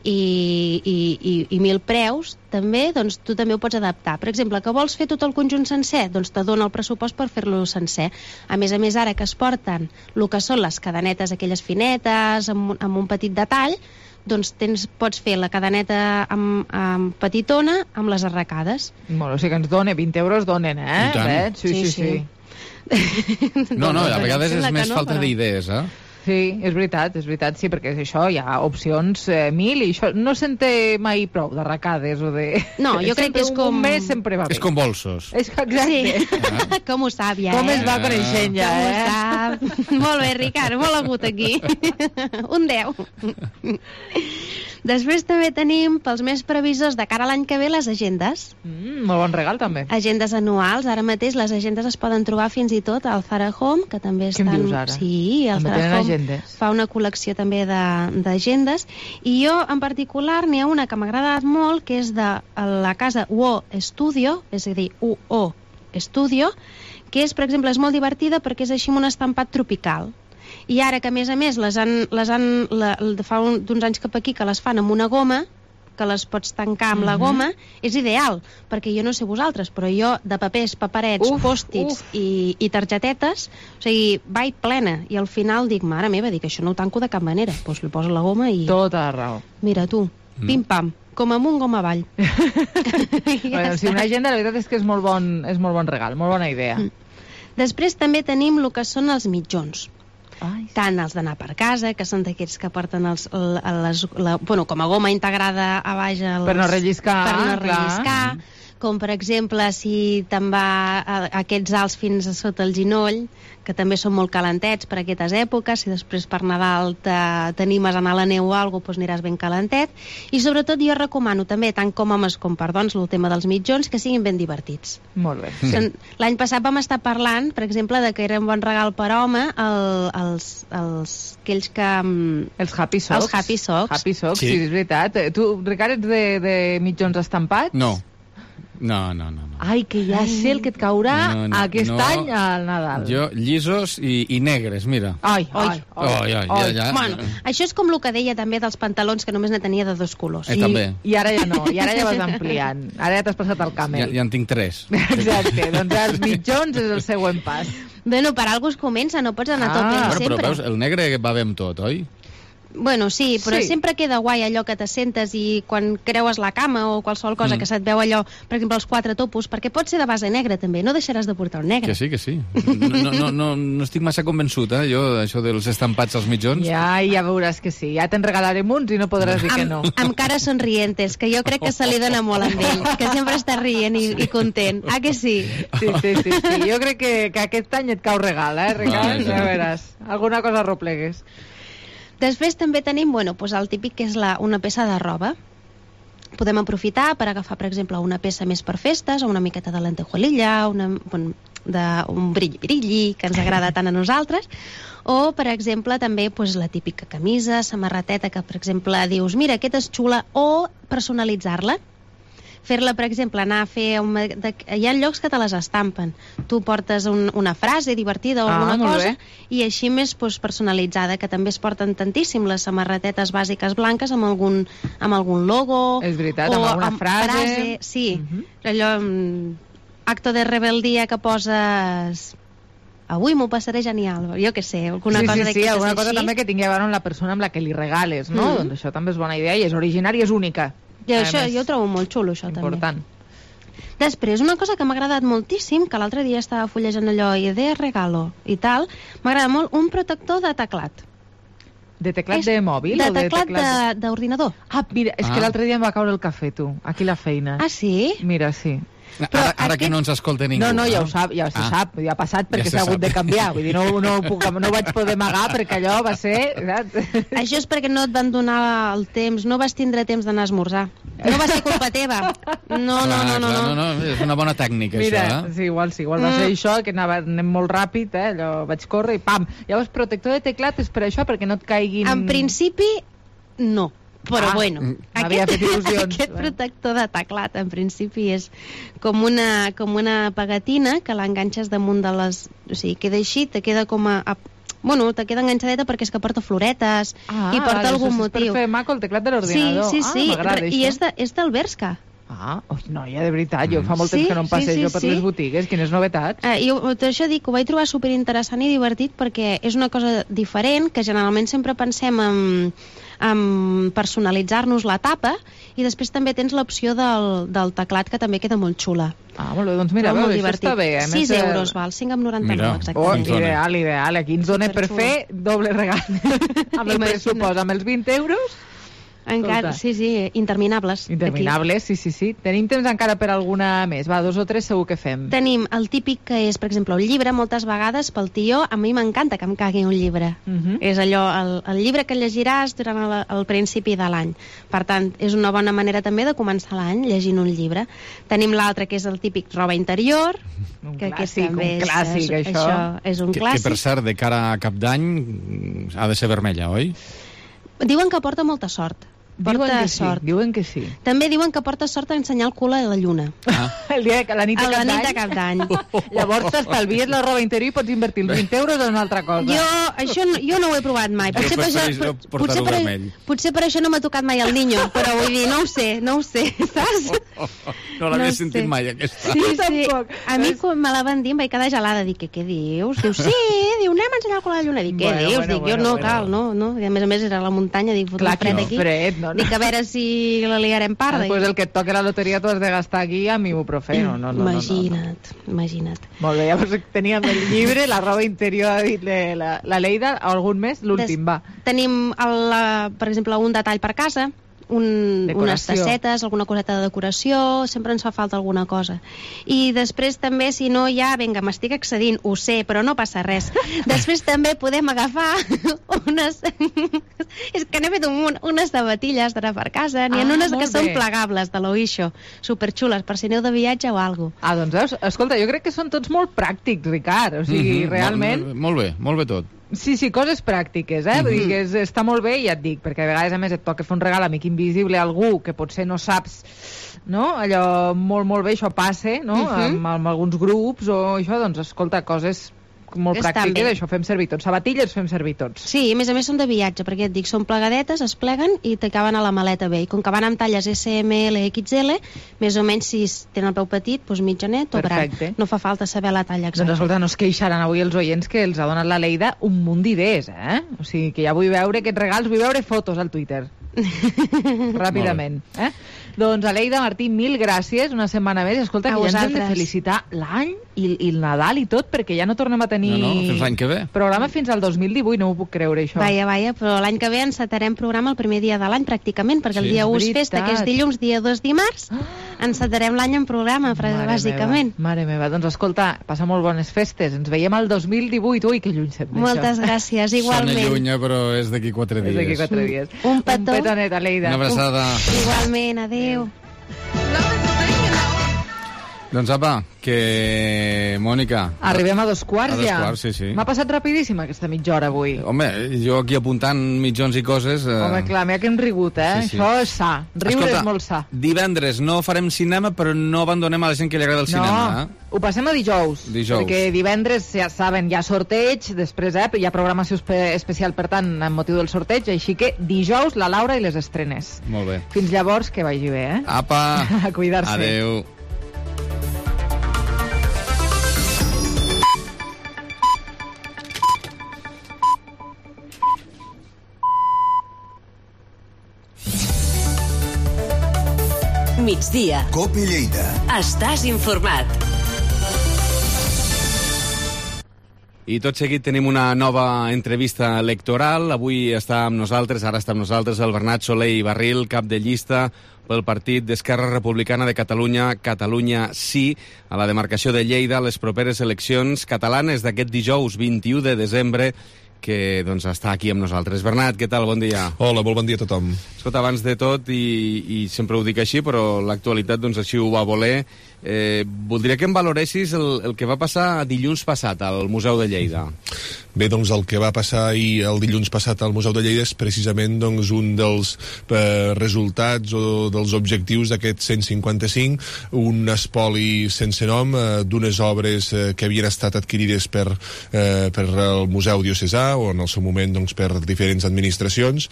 i 1.000 preus, també, doncs tu també ho pots adaptar. Per exemple, que vols fer tot el conjunt sencer, doncs te dona el pressupost per fer-lo sencer. A més, ara que es porten el que són les cadenetes, aquelles finetes, amb un petit detall, doncs pots fer la cadeneta amb petitona amb les arracades. O sigui que ens dona 20 euros, donen, Sí. No, a vegades és més falta d'idees, Sí, és veritat, sí, perquè això hi ha opcions 1.000 i això no se'n té mai prou d'arracades o de... No, jo crec que és com... Un mes sempre va bé. És com bolsos. Exacte. Sí. Com ho sap ja, Com es va coneixent ja, Com ho sap. Molt bé, Ricard, molt agut aquí. Un 10. Després també tenim, pels més previsors de cara a l'any que ve, les agendes. Molt bon regal, també. Agendes anuals. Ara mateix les agendes es poden trobar fins i tot al Zara Home, que també estan... Què em dius ara? Sí, el Zara Home fa una col·lecció també d'agendes. I jo, en particular, n'hi ha una que m'ha agradat molt, que és de la casa UO Studio, és a dir, UO Studio, que és, per exemple, és molt divertida perquè és així amb un estampat tropical. I ara que, a més, fa d'uns anys cap aquí, que les fan amb una goma, que les pots tancar amb la goma, és ideal, perquè jo no sé vosaltres, però jo de papers, paperets, pòstits i targetetes, o sigui, vaig plena, i al final dic, mare meva, això no ho tanco de cap manera, doncs li poso la goma i... Tota la raó. Mira tu, pim-pam, com amunt, com avall. Si una agenda, la veritat és que és molt bon regal, molt bona idea. Després també tenim el que són els mitjons. Tant els d'anar per casa, que són d'aquests que porten com a goma integrada a baix per no relliscar, com per exemple si te'n va aquests alts fins a sota el ginoll, que també són molt calentets per aquestes èpoques, si després per Nadal t'animes a anar a la neu o alguna cosa, doncs aniràs ben calentet, i sobretot jo recomano també, tant com homes com per dones, el tema dels mitjons, que siguin ben divertits. Molt bé. L'any passat vam estar parlant, per exemple, de que era un bon regal per home aquells que... Els Happy Socks. Els Happy Socks. Happy Socks, sí, és veritat. Tu, Ricard, ets de mitjons estampats? No. Ai, que ja sé el que et caurà aquest any al Nadal. Jo, llisos i negres, mira. Ai. Bueno, això és com el que deia també dels pantalons, que només ne tenia de 2 colors. També. I ara ja no, i ara ja vas ampliant. Ara ja t'has passat al camel. Ja en tinc 3. Exacte, doncs els mitjons és el següent pas. Bueno, per alguna cosa es comença, no pots anar tot sempre. Però veus, el negre va bé amb tot, oi? Bueno, sí, però sempre queda guai allò que t'assentes i quan creues la cama o qualsevol cosa que se't veu allò, per exemple, els 4 topos, perquè pot ser de base negra també, no deixaràs de portar un negre. Que sí. No estic massa convençut, jo, això dels estampats als mitjons. Ja veuràs que sí, ja te'n regalarem uns i no podràs dir que no. Amb cares sonrientes, que jo crec que se li dona molt amb ell, que sempre està rient i content. Ah, que sí? Sí. Jo crec que aquest any et cau regal, Ricard? Ja veuràs. Alguna cosa arroplegues. Després també tenim, el típic que és una peça de roba. Podem aprofitar per agafar, per exemple, una peça més per festes, o una miqueta de lentejuelilla, un brilli, que ens agrada tant a nosaltres, o, per exemple, també la típica camisa, samarreteta, que, per exemple, dius, mira, aquesta és xula, o personalitzar-la. Fer-la, per exemple, anar a fer... Hi ha llocs que te les estampen. Tu portes una frase divertida o alguna cosa i així més personalitzada, que també es porten tantíssim les samarretetes bàsiques blanques amb algun logo. És veritat, amb alguna frase. Sí, allò... Acto de rebeldia que poses... Avui m'ho passaré genial, jo què sé, alguna cosa d'aquestes així. Sí, alguna cosa també que tingui a veure amb la persona amb la que li regales, no? Doncs això també és bona idea i és originària i és única. Jo ho trobo molt xulo, això important. També. Després, una cosa que m'ha agradat moltíssim, que l'altre dia estava fullejant allò i de regalo i tal, m'agrada molt un protector de teclat. De teclat de mòbil? De teclat d'ordinador. Ah, mira, és que l'altre dia em va caure el cafè, tu, aquí a la feina. Ah, sí? Mira, sí. Ara que no ens escolta ningú. No, ja ho sap, ja se sap, ja ha passat perquè s'ha hagut de canviar. Vull dir, no vaig poder amagar perquè allò va ser... Això és perquè no et van donar el temps, no vas tindre temps d'anar a esmorzar. No va ser culpa teva. No. És una bona tècnica, mira, això, sí, igual va ser això, que anem molt ràpid, allò vaig córrer i pam. Llavors, protector de teclat és per això, perquè no et caiguin... En principi, no. Però aquest protector de teclat en principi és com una pegatina que l'enganxes damunt de les... O sigui, queda així, te queda com a... Bueno, te queda enganxadeta perquè és que porta floretes i porta algun motiu. És per fer maco el teclat de l'ordinador. Sí, i és del Bershka. Noia, de veritat, jo fa molt temps que no em passejo per les botigues, quines novetats. Jo això dic, ho vaig trobar superinteressant i divertit perquè és una cosa diferent, que generalment sempre pensem en personalitzar-nos la tapa, i després també tens l'opció del teclat, que també queda molt xula. Molt bé, doncs mira, això està bé. 6 euros, val, 5,99 exactament. Ideal, aquí ens dona per fer doble regal. Amb el pressupost, amb els 20 euros... Encara, sí, interminables. Interminables, sí. Tenim temps encara per alguna més. Va, 2 o 3 segur que fem. Tenim el típic que és, per exemple, un llibre, moltes vegades pel tió, a mi m'encanta que em cagui un llibre. És allò, el llibre que llegiràs durant el principi de l'any. Per tant, és una bona manera també de començar l'any llegint un llibre. Tenim l'altre, que és el típic roba interior. Un clàssic, això. És un clàssic. Que per cert, de cara a cap d'any ha de ser vermella, oi? Diuen que porta molta sort. Diuen que sí. També diuen que porta sort a ensenyar el cul a la lluna. La nit de cap d'any. Llavors t'estalvies la roba interior i pots invertir els 20 euros en una altra cosa. Jo no ho he provat mai. Potser per això no m'ha tocat mai el niño, però vull dir, no ho sé, saps? No l'havia sentit mai, aquesta. Sí. A mi quan me la van dir em vaig quedar gelada. Dic, què dius? Diu, sí, anem a ensenyar el cul a la lluna. Dic, què dius? Dic, jo no cal, no. I a més era a la muntanya, dic, fot un fred aquí. Dic, a veure si la liarem parda. Després el que et toque la loteria tu has de gastar aquí amb ibuprofeno. Imagina't. Molt bé, llavors teníem el llibre, la roba interior, ha dit la Leida, algun més, l'últim, va. Tenim, per exemple, un detall per casa, unes tassetes, alguna coseta de decoració, sempre ens fa falta alguna cosa. I després també, si no ja, vinga, m'estic excedint, ho sé, però no passa res. Després també podem agafar unes... És que n'he fet unes sabatilles d'anar per casa, n'hi ha unes que són plegables de l'Oixo, superxules, per si aneu de viatge o alguna cosa. Doncs veus, escolta, jo crec que són tots molt pràctics, Ricard, o sigui, realment... Molt bé tot. Sí, coses pràctiques, Vull dir que està molt bé, ja et dic, perquè a vegades, a més, et toca fer un regal amic invisible a algú que potser no saps, no? Allò molt bé, això passa, no? Amb alguns grups o això, doncs, escolta, coses molt pràctiques, això fem servir tots. Sabatilles fem servir tots. Sí, a més són de viatge, perquè et dic, són plegadetes, es pleguen i t'acaben a la maleta bé. I com que van amb talles SML, XL, més o menys si tenen el peu petit, doncs mitjanet o gran. No fa falta saber la talla exacta. Doncs escolta, no es queixaran avui els oients que els ha donat la Leida un munt d'idees, O sigui, que ja vull veure aquests regals, vull veure fotos al Twitter. Ràpidament, Doncs, Aleida, Martí, mil gràcies, una setmana més. Escolta, que ja ens hem de felicitar l'any i el Nadal i tot, perquè ja no tornem a tenir fins l'any que ve. Programa fins al 2018, no m'ho puc creure, això. Vaja, però l'any que ve encetarem programa el primer dia de l'any, pràcticament, perquè el dia 1 és festa, que és dilluns, dia 2 dimarts, encetarem l'any en programa, bàsicament. Mare meva, doncs escolta, passa molt bones festes. Ens veiem al 2018. Ui, que lluny se't ve, Moltes gràcies, igualment. Sona lluny, però és d'aquí 4 dies. És d'aquí 4 dies. Un petonet, Aleida. Una abraçada. Igualment, adéu. Doncs apa, que... Mònica... Arribem a 2:15 ja. A 2:15, sí. M'ha passat rapidíssima aquesta mitja hora avui. Home, jo aquí apuntant mitjons i coses... Home, clar, m'ha que hem rigut, Sí. Això és sa. Riure és molt sa. Divendres no farem cinema, però no abandonem a la gent que li agrada el cinema. Ho passem a dijous. Perquè divendres, ja saben, hi ha sorteig, després hi ha programació especial, per tant, amb motiu del sorteig, així que dijous la Laura i les estrenes. Molt bé. Fins llavors, que vagi bé, Apa! A cuidar-se. Adéu. Migdia. COPE Lleida. Estàs informat. I tot seguit tenim una nova entrevista electoral. Avui està amb nosaltres, ara està amb nosaltres, el Bernat Soler i Barril, cap de llista pel partit d'Esquerra Republicana de Catalunya, Catalunya Sí, a la demarcació de Lleida, a les properes eleccions catalanes d'aquest dijous 21 de desembre, que doncs, està aquí amb nosaltres. Bernat, què tal? Bon dia. Hola, molt bon dia a tothom. Escolta, abans de tot, i sempre ho dic així, però l'actualitat doncs, així ho va voler, voldria que em valoressis el que va passar dilluns passat al Museu de Lleida. Bé, doncs el que va passar ahir el dilluns passat al Museu de Lleida és precisament doncs, un dels resultats o dels objectius d'aquest 155, un espoli sense nom d'unes obres que havien estat adquirides per el Museu Diocesà o en el seu moment doncs, per diferents administracions,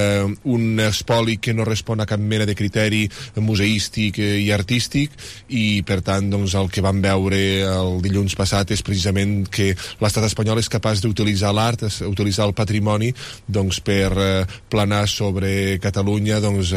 un espoli que no respon a cap mena de criteri museístic i artístic, i per tant doncs, el que vam veure el dilluns passat és precisament que l'estat espanyol és capaç d'utilitzar l'art, utilitzar el patrimoni doncs, per planar sobre Catalunya doncs,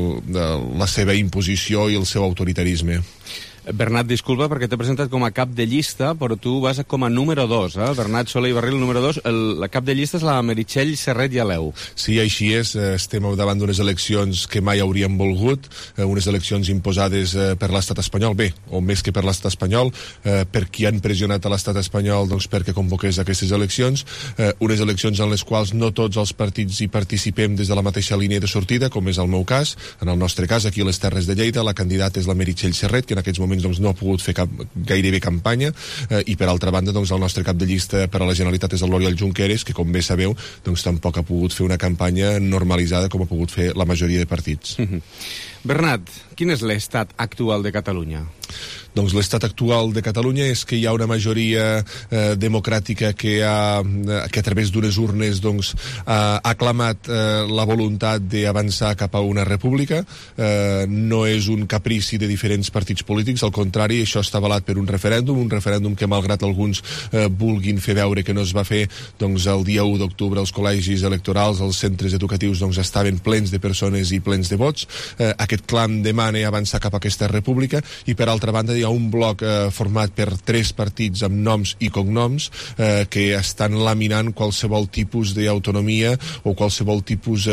la seva imposició i el seu autoritarisme. Bernat, disculpa, perquè t'he presentat com a cap de llista, però tu vas com a número 2, Bernat Soler i Barril, número 2. La cap de llista és la Meritxell Serret i Aleu. Sí, així és. Estem davant d'unes eleccions que mai hauríem volgut, unes eleccions imposades per l'estat espanyol, bé, o més que per l'estat espanyol, per qui han pressionat a l'estat espanyol doncs, perquè convoqués aquestes eleccions, unes eleccions en les quals no tots els partits hi participem des de la mateixa línia de sortida, com és el meu cas. En el nostre cas, aquí a les Terres de Lleida, la candidata és la Meritxell Serret, que en aquests moments doncs, no ha pogut fer gairebé campanya, i per altra banda doncs, el nostre cap de llista per a la Generalitat és l'Oriol Junqueras, que com bé sabeu doncs, tampoc ha pogut fer una campanya normalitzada com ha pogut fer la majoria de partits. Bernat, quin és l'estat actual de Catalunya? Doncs l'estat actual de Catalunya és que hi ha una majoria democràtica que a través d'unes urnes doncs, ha aclamat la voluntat d'avançar cap a una república. No és un caprici de diferents partits polítics, al contrari, això està avalat per un referèndum que malgrat alguns vulguin fer veure que no es va fer, doncs el dia 1 d'octubre els col·legis electorals, els centres educatius doncs, estaven plens de persones i plens de vots. Aquest clam demana avançar cap a aquesta república i per altra banda hi ha un bloc format per 3 partits amb noms i cognoms que estan laminant qualsevol tipus d'autonomia o qualsevol tipus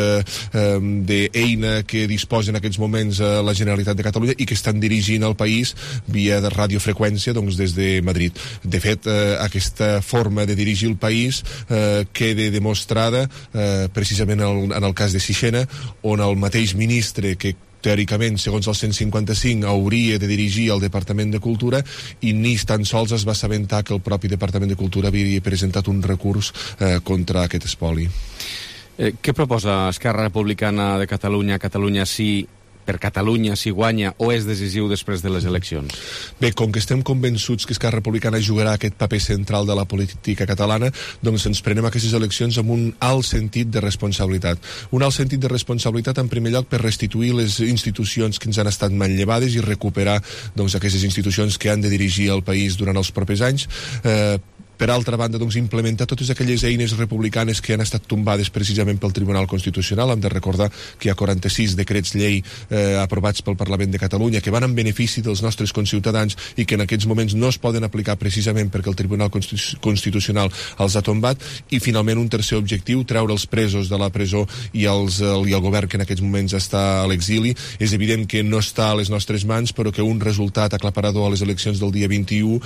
d'eina que disposa en aquests moments la Generalitat de Catalunya i que estan dirigint el país via de radiofreqüència des de Madrid. De fet, aquesta forma de dirigir el país queda demostrada precisament en el cas de Sixena, on el mateix ministre que teòricament, segons el 155, hauria de dirigir el Departament de Cultura i ni tan sols es va assabentar que el propi Departament de Cultura havia presentat un recurs contra aquest espoli. Què proposa Esquerra Republicana de Catalunya? Catalunya sí, per Catalunya si guanya o és decisiu després de les eleccions? Bé, com que estem convençuts que Esquerra Republicana jugarà aquest paper central de la política catalana, doncs ens prenem aquestes eleccions amb un alt sentit de responsabilitat. Un alt sentit de responsabilitat, en primer lloc, per restituir les institucions que ens han estat manllevades i recuperar aquestes institucions que han de dirigir el país durant els propers anys. Per altra banda, implementar totes aquelles eines republicanes que han estat tombades precisament pel Tribunal Constitucional. Hem de recordar que hi ha 46 decrets llei aprovats pel Parlament de Catalunya que van en benefici dels nostres conciutadans i que en aquests moments no es poden aplicar precisament perquè el Tribunal Constitucional els ha tombat. I finalment un tercer objectiu, treure els presos de la presó i el govern que en aquests moments està a l'exili. És evident que no està a les nostres mans, però que un resultat aclaparador a les eleccions del dia 21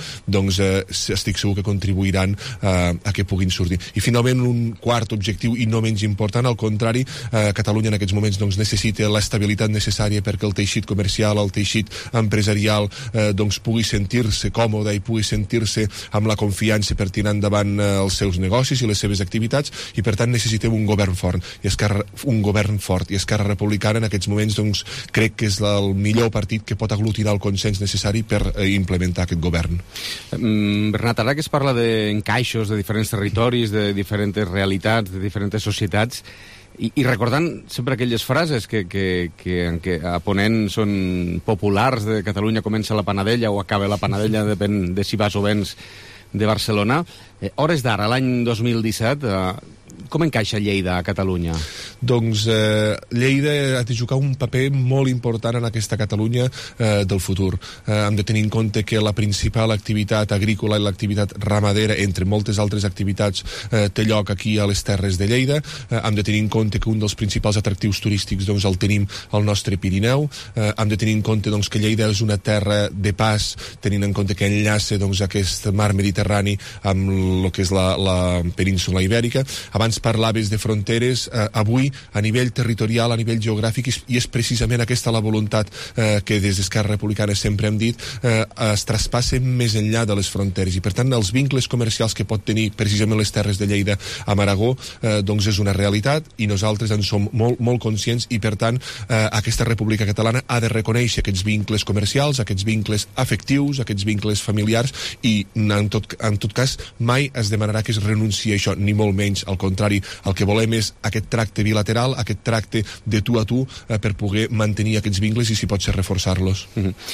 estic segur que contribuiran a que puguin sortir. I finalment un quart objectiu i no menys important, al contrari, Catalunya en aquests moments necessita l'estabilitat necessària perquè el teixit comercial, el teixit empresarial pugui sentir-se còmode i pugui sentir-se amb la confiança per tirar endavant els seus negocis i les seves activitats, i per tant necessitem un govern fort i Esquerra Republicana en aquests moments crec que és el millor partit que pot aglutinar el consens necessari per implementar aquest govern. Bernat, ara que es parla d'encaixos de diferents territoris, de diferents realitats, de diferents societats, i recordant sempre aquelles frases que a Ponent són populars, de Catalunya comença la Panadella o acaba la Panadella, depèn de si vas o vens de Barcelona. Hores d'ara, l'any 2017, com encaixa Lleida a Catalunya? Lleida ha de jugar un paper molt important en aquesta Catalunya del futur. Hem de tenir en compte que la principal activitat agrícola i l'activitat ramadera, entre moltes altres activitats, té lloc aquí a les terres de Lleida. Hem de tenir en compte que un dels principals atractius turístics el tenim al nostre Pirineu. Hem de tenir en compte que Lleida és una terra de pas, tenint en compte que enllaça aquest mar Mediterrani amb el que és la península Ibèrica. Abans parlaves de fronteres, avui a nivell territorial, a nivell geogràfic, i és precisament aquesta la voluntat que des d'Esquerra Republicana sempre hem dit, es traspassa més enllà de les fronteres, i per tant els vincles comercials que pot tenir precisament les terres de Lleida amb Aragó és una realitat i nosaltres en som molt conscients, i per tant aquesta República Catalana ha de reconèixer aquests vincles comercials, aquests vincles afectius, aquests vincles familiars, i en tot cas mai es demanarà que es renunciï a això, ni molt menys, al contrari, el que volem és aquest tracte bilateral, aquest tracte de tu a tu per poder mantenir aquests vincles i si pot ser reforçar-los.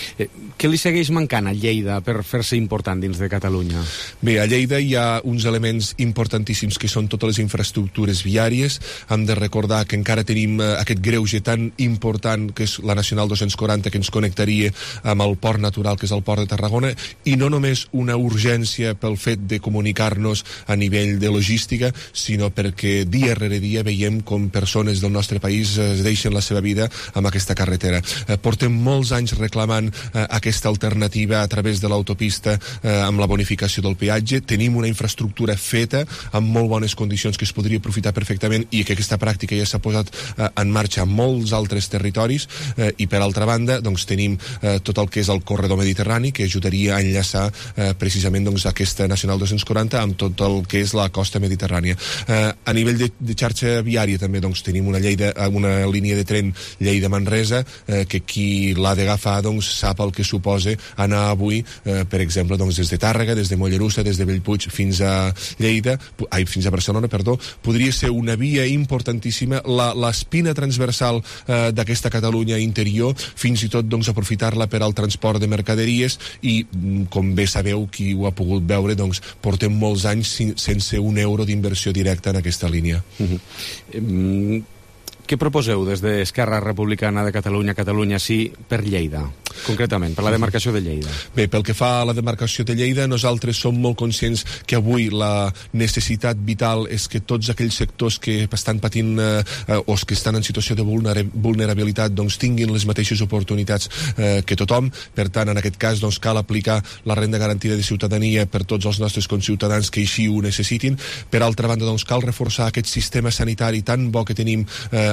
Què li segueix mancant a Lleida per fer-se important dins de Catalunya? Bé, a Lleida hi ha uns elements importantíssims que són totes les infraestructures viàries. Hem de recordar que encara tenim aquest greuge tan important que és la Nacional 240, que ens connectaria amb el port natural que és el port de Tarragona, i no només una urgència pel fet de comunicar-nos a nivell de logística, sinó perquè dia rere dia veiem com persones del nostre país es deixen la seva vida amb aquesta carretera. Portem molts anys reclamant aquesta alternativa a través de l'autopista amb la bonificació del peatge. Tenim una infraestructura feta amb molt bones condicions que es podria aprofitar perfectament i que aquesta pràctica ja s'ha posat en marxa en molts altres territoris, i per altra banda tenim tot el que és el corredor mediterrani, que ajudaria a enllaçar precisament aquesta Nacional 240 amb tot el que és la costa mediterrània. A nivell de xarxa viària també tenim una línia de tren Lleida-Manresa, que qui l'ha d'agafar sap el que suposa anar avui, per exemple, des de Tàrrega, des de Mollerussa, des de Bellpuig fins a Barcelona, podria ser una via importantíssima, l'espina transversal d'aquesta Catalunya interior, fins i tot aprofitar-la per al transport de mercaderies, i com bé sabeu, qui ho ha pogut veure, portem molts anys sense un euro d'inversió directa en aquesta línia. Què proposeu des d'Esquerra Republicana de Catalunya, Catalunya Sí, per Lleida, concretament, per la demarcació de Lleida? Bé, pel que fa a la demarcació de Lleida, nosaltres som molt conscients que avui la necessitat vital és que tots aquells sectors que estan patint o que estan en situació de vulnerabilitat doncs tinguin les mateixes oportunitats que tothom. Per tant, en aquest cas doncs, cal aplicar la renda garantida de ciutadania per tots els nostres conciutadans que així ho necessitin. Per altra banda, doncs, cal reforçar aquest sistema sanitari tan bo que tenim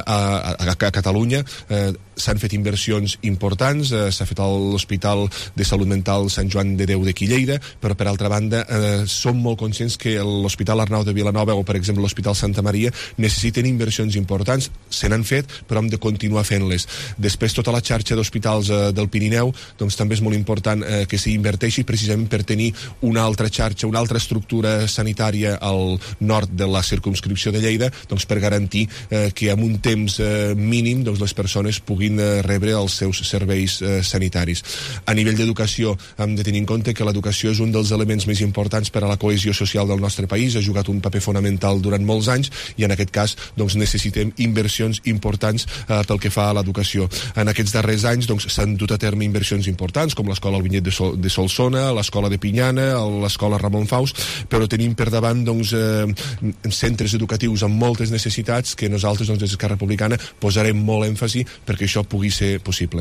a Catalunya. S'han fet inversions importants, s'ha fet a l'Hospital de Salut Mental Sant Joan de Déu d'aquí Lleida, però per altra banda som molt conscients que l'Hospital Arnau de Vilanova o per exemple l'Hospital Santa Maria necessiten inversions importants, se n'han fet però hem de continuar fent-les. Després tota la xarxa d'hospitals del Pirineu doncs també és molt important que s'hi inverteixi precisament per tenir una altra xarxa, una altra estructura sanitària al nord de la circumscripció de Lleida, doncs per garantir que en un temps mínim doncs, les persones puguin rebre els seus serveis sanitaris. A nivell d'educació hem de tenir en compte que l'educació és un dels elements més importants per a la cohesió social del nostre país, ha jugat un paper fonamental durant molts anys i en aquest cas doncs, necessitem inversions importants pel que fa a l'educació. En aquests darrers anys doncs, s'han dut a terme inversions importants com l'escola El Vinyet de Solsona, l'escola de Pinyana, l'escola Ramon Faus, però tenim per davant doncs, centres educatius amb moltes necessitats que nosaltres doncs, des d'Esquerra Republicana posarem molt èmfasi perquè això pugui ser possible.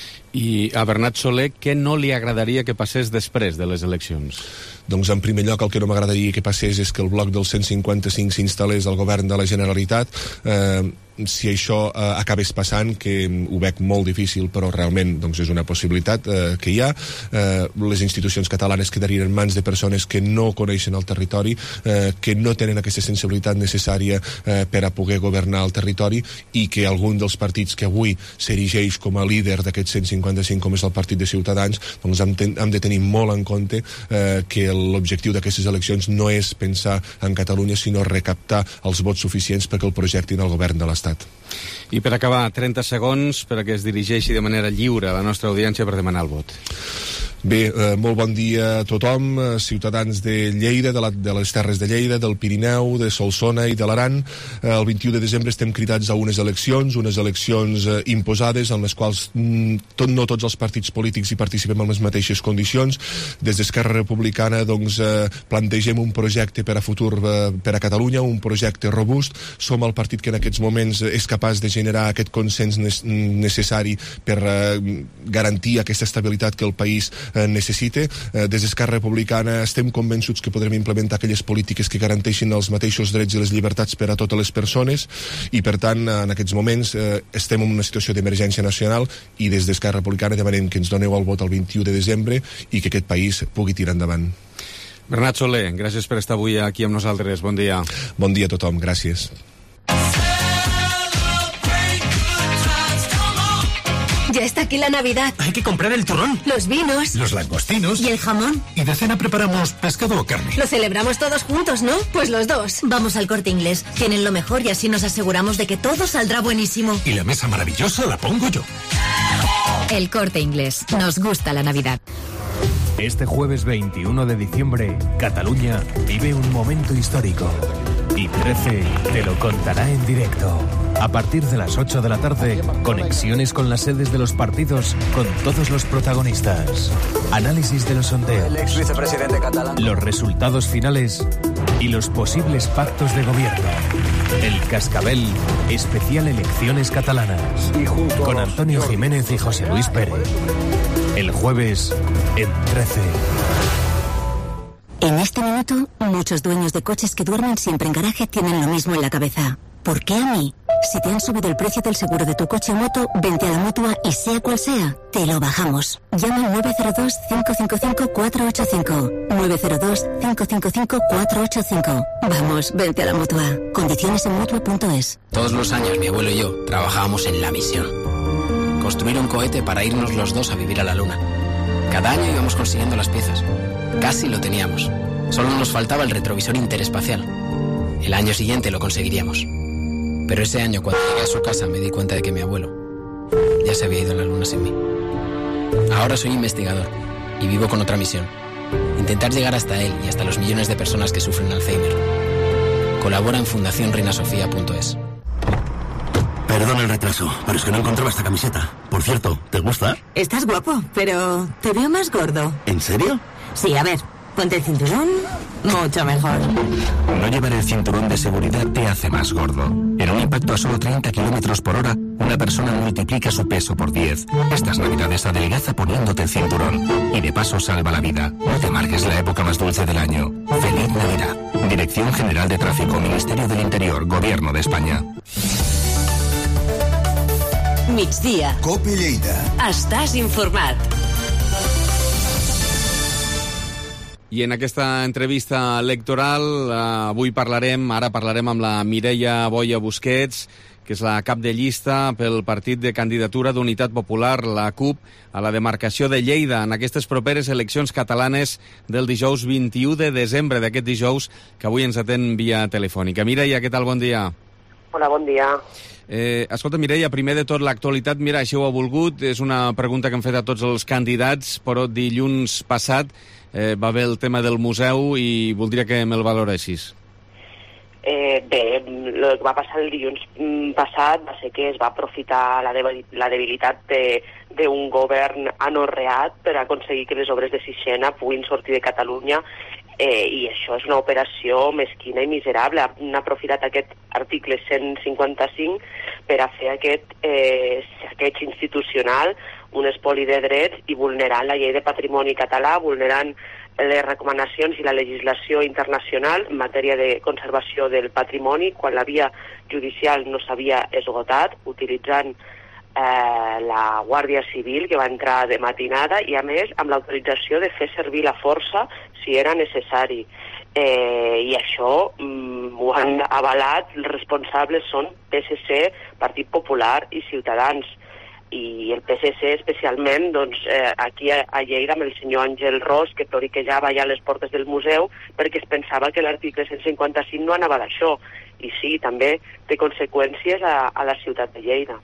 I a Bernat Soler, què no li agradaria que passés després de les eleccions? Doncs en primer lloc el que no m'agradaria que passés és que el bloc del 155 s'instal·lés al govern de la Generalitat. Si això acabés passant, que ho veig molt difícil, però realment doncs, és una possibilitat que hi ha, les institucions catalanes quedarien en mans de persones que no coneixen el territori, que no tenen aquesta sensibilitat necessària per a poder governar el territori i que algun dels partits que avui s'erigeix com a líder d'aquest 155, com és el Partit de Ciutadans, doncs hem de tenir molt en compte que l'objectiu d'aquestes eleccions no és pensar en Catalunya, sinó recaptar els vots suficients perquè el projectin al govern de l'Estat. I per acabar, 30 segons perquè es dirigeixi de manera lliure a la nostra audiència per demanar el vot. Bé, molt bon dia a tothom, ciutadans de Lleida, de les Terres de Lleida, del Pirineu, de Solsona i de l'Aran. El 21 de desembre estem cridats a unes eleccions imposades en les quals no tots els partits polítics hi participem en les mateixes condicions. Des d'Esquerra Republicana doncs, plantegem un projecte per a futur per a Catalunya, un projecte robust. Som el partit que en aquests moments és capaç de generar aquest consens necessari per garantir aquesta estabilitat que el país necessita. Des d'Esquerra Republicana estem convençuts que podrem implementar aquelles polítiques que garanteixin els mateixos drets i les llibertats per a totes les persones i per tant en aquests moments estem en una situació d'emergència nacional i des d'Esquerra Republicana demanem que ens doneu el vot el 21 de desembre i que aquest país pugui tirar endavant. Bernat Soler, gràcies per estar avui aquí amb nosaltres. Bon dia. Bon dia a tothom, gràcies. Ya está aquí la Navidad. Hay que comprar el turrón, los vinos, los langostinos y el jamón. Y de cena preparamos pescado o carne. Lo celebramos todos juntos, ¿no? Pues los dos. Vamos al Corte Inglés. Tienen lo mejor y así nos aseguramos de que todo saldrá buenísimo. Y la mesa maravillosa la pongo yo. El Corte Inglés. Nos gusta la Navidad. Este jueves 21 de diciembre, Cataluña vive un momento histórico. Y 13 te lo contará en directo. A partir de las 8 de la tarde, conexiones con las sedes de los partidos con todos los protagonistas. Análisis de los sondeos. El ex vicepresidente catalán. Los resultados finales y los posibles pactos de gobierno. El Cascabel, especial elecciones catalanas. Y junto con Antonio Jiménez y José Luis Pérez. El jueves en 13. En este minuto, muchos dueños de coches que duermen siempre en garaje tienen lo mismo en la cabeza. ¿Por qué a mí? Si te han subido el precio del seguro de tu coche o moto, vente a la Mutua y sea cual sea, te lo bajamos. Llama al 902-555-485. 902-555-485. Vamos, vente a la Mutua. Condiciones en Mutua.es. Todos los años mi abuelo y yo trabajábamos en la misión. Construir un cohete para irnos los dos a vivir a la luna. Cada año íbamos consiguiendo las piezas. Casi lo teníamos. Solo nos faltaba el retrovisor interespacial. El año siguiente lo conseguiríamos. Pero ese año, cuando llegué a su casa, me di cuenta de que mi abuelo ya se había ido a la luna sin mí. Ahora soy investigador y vivo con otra misión. Intentar llegar hasta él y hasta los millones de personas que sufren Alzheimer. Colabora en fundacionreinasofía.es. Perdón el retraso, pero es que no encontraba esta camiseta. Por cierto, ¿te gusta? Estás guapo, pero te veo más gordo. ¿En serio? Sí, a ver, ponte el cinturón, mucho mejor. No llevar el cinturón de seguridad te hace más gordo. En un impacto a solo 30 kilómetros por hora, una persona multiplica su peso por 10. Estas navidades adelgaza poniéndote el cinturón. Y de paso salva la vida. No te marques la época más dulce del año. ¡Feliz Navidad! Dirección General de Tráfico, Ministerio del Interior, Gobierno de España. Migdia. COPE Lleida. Estàs informat. I en aquesta entrevista electoral avui parlarem amb la Mireia Boya Busquets, que és la cap de llista pel Partit de Candidatura d'Unitat Popular, la CUP, a la demarcació de Lleida, en aquestes properes eleccions catalanes del dijous 21 de desembre, d'aquest dijous, que avui ens atén via telefònica. Mireia, què tal? Bon dia. Hola, bon dia. Escolta, Mireia, primer de tot, l'actualitat, mira, això ho ha volgut, és una pregunta que han fet a tots els candidats, però dilluns passat va haver el tema del museu i voldria que me'l valoressis. Bé, el que va passar el dilluns passat va ser que es va aprofitar la debilitat d'un govern anorreat per aconseguir que les obres de Sixena puguin sortir de Catalunya, i això és una operació mesquina i miserable. Han aprofitat aquest article 155 per a fer aquest saqueig institucional, un espoli de drets i vulnerant la llei de patrimoni català, vulnerant les recomanacions i la legislació internacional en matèria de conservació del patrimoni quan la via judicial no s'havia esgotat, utilitzant la Guàrdia Civil, que va entrar de matinada, i a més amb l'autorització de fer servir la força si era necessari. I això ho han avalat, els responsables són PSC, Partit Popular i Ciutadans. I el PSC especialment, doncs, aquí a Lleida amb el senyor Àngel Ros, que ploriquejava ja a les portes del museu perquè es pensava que l'article 155 no anava d'això. I sí, també té conseqüències a la ciutat de Lleida.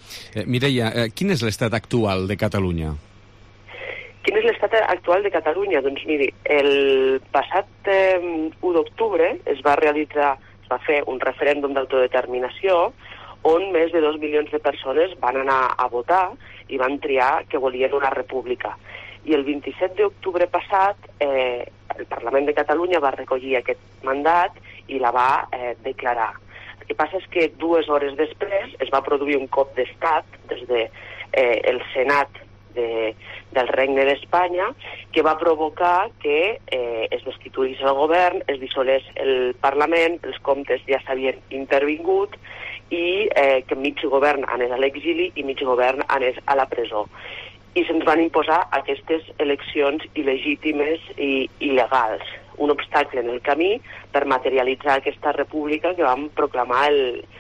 Mireia, quin és l'estat actual de Catalunya? Quin és l'estat actual de Catalunya? Doncs miri, el passat 1 d'octubre es va fer un referèndum d'autodeterminació on més de 2 milions de persones van anar a votar i van triar que volien una república. I el 27 d'octubre passat el Parlament de Catalunya va recollir aquest mandat i la va declarar. El que passa és que 2 hores després es va produir un cop d'estat des del Senat del Regne d'Espanya, que va provocar que es destituís el govern, es dissolés el Parlament, els comptes ja s'havien intervingut i que mig govern anés a l'exili i mig govern anés a la presó. I se'ns van imposar aquestes eleccions il·legítimes i il·legals, un obstacle en el camí per materialitzar aquesta república que vam proclamar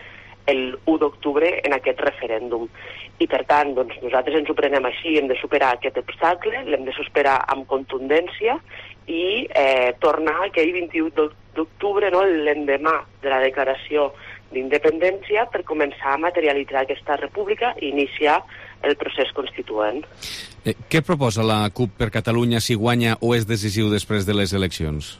el 1 d'octubre en aquest referèndum. I per tant, doncs, nosaltres ens ho prenem així, hem de superar aquest obstacle, l'hem de superar amb contundència i tornar aquell 21 d'octubre, no, l'endemà de la declaració d'independència, per començar a materialitzar aquesta república i iniciar el procés constituent. Què proposa la CUP per Catalunya si guanya o és decisiu després de les eleccions?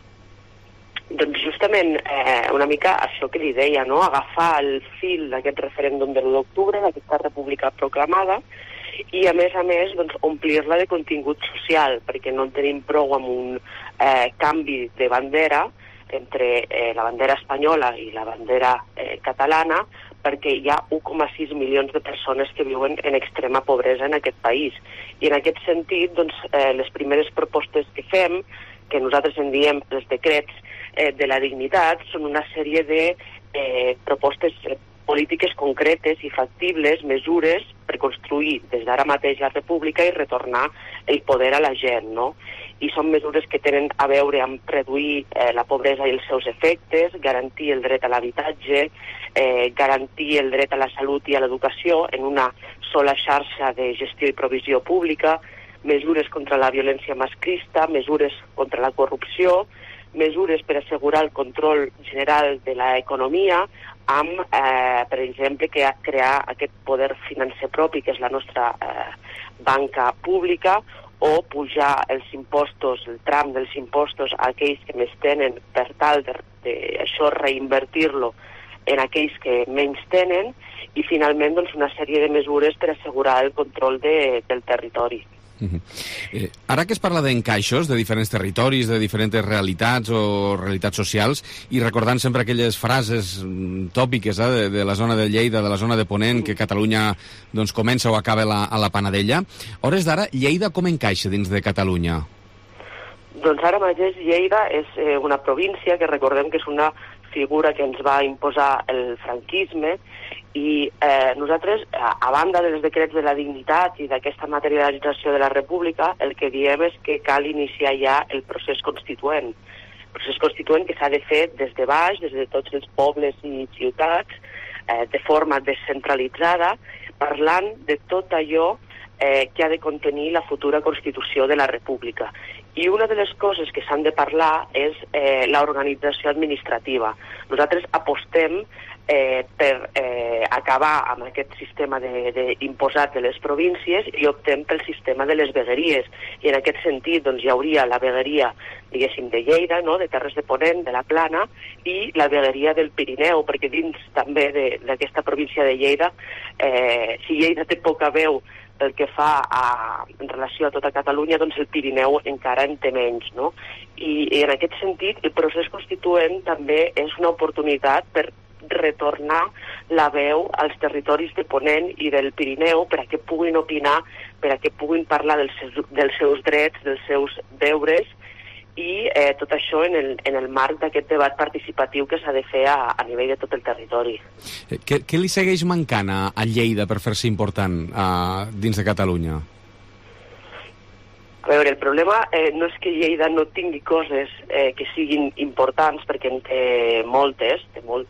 Doncs justament una mica això que li deia, no? Agafar el fil d'aquest referèndum de l'1 d'octubre, d'aquesta república proclamada, i a més doncs, omplir-la de contingut social, perquè no en tenim prou amb un canvi de bandera entre la bandera espanyola i la bandera catalana, perquè hi ha 1,6 milions de persones que viuen en extrema pobresa en aquest país. I en aquest sentit, doncs, les primeres propostes que fem, que nosaltres en diem els decrets de la dignitat, són una sèrie de propostes polítiques concretes i factibles, mesures per construir des d'ara mateix la república i retornar el poder a la gent, no? I són mesures que tenen a veure amb reduir la pobresa i els seus efectes, garantir el dret a l'habitatge, garantir el dret a la salut i a l'educació en una sola xarxa de gestió i provisió pública, mesures contra la violència masclista, mesures contra la corrupció, mesures per assegurar el control general de l'economia, amb, per exemple, crear aquest poder financer propi, que és la nostra banca pública, o pujar els impostos, el tram dels impostos a aquells que més tenen per tal de això reinvertir-lo en aquells que menys tenen, i finalment doncs, una sèrie de mesures per assegurar el control del territori. Ara que es parla d'encaixos de diferents territoris, de diferents realitats o realitats socials, i recordant sempre aquelles frases tòpiques de la zona de Lleida, de la zona de Ponent, que Catalunya doncs, comença o acaba a la Panadella, a hores d'ara, Lleida com encaixa dins de Catalunya? Doncs ara mateix Lleida és una província que recordem que és una figura que ens va imposar el franquisme, i nosaltres, a banda dels decrets de la dignitat i d'aquesta materialització de la República, el que diem és que cal iniciar ja el procés constituent. El procés constituent que s'ha de fer des de baix, des de tots els pobles i ciutats, de forma descentralitzada, parlant de tot allò que ha de contenir la futura Constitució de la República. I una de les coses que s'han de parlar és l'organització administrativa. Nosaltres apostem per acabar amb aquest sistema imposat de les províncies i optem pel sistema de les vegueries. I en aquest sentit doncs, hi hauria la vegueria, diguéssim, de Lleida, no? De Terres de Ponent, de la Plana, i la vegueria del Pirineu, perquè dins també d'aquesta província de Lleida, si Lleida té poca veu pel que fa en relació a tota Catalunya, doncs el Pirineu encara en té menys, no? I en aquest sentit, el procés constituent també és una oportunitat per retornar la veu als territoris de Ponent i del Pirineu per a que puguin opinar, per a que puguin parlar dels seus drets, dels seus deures, i tot això en el marc d'aquest debat participatiu que s'ha de fer a nivell de tot el territori. Què li segueix mancant a Lleida per fer-se important dins de Catalunya? A veure, el problema no és que Lleida no tingui coses que siguin importants, perquè en té moltes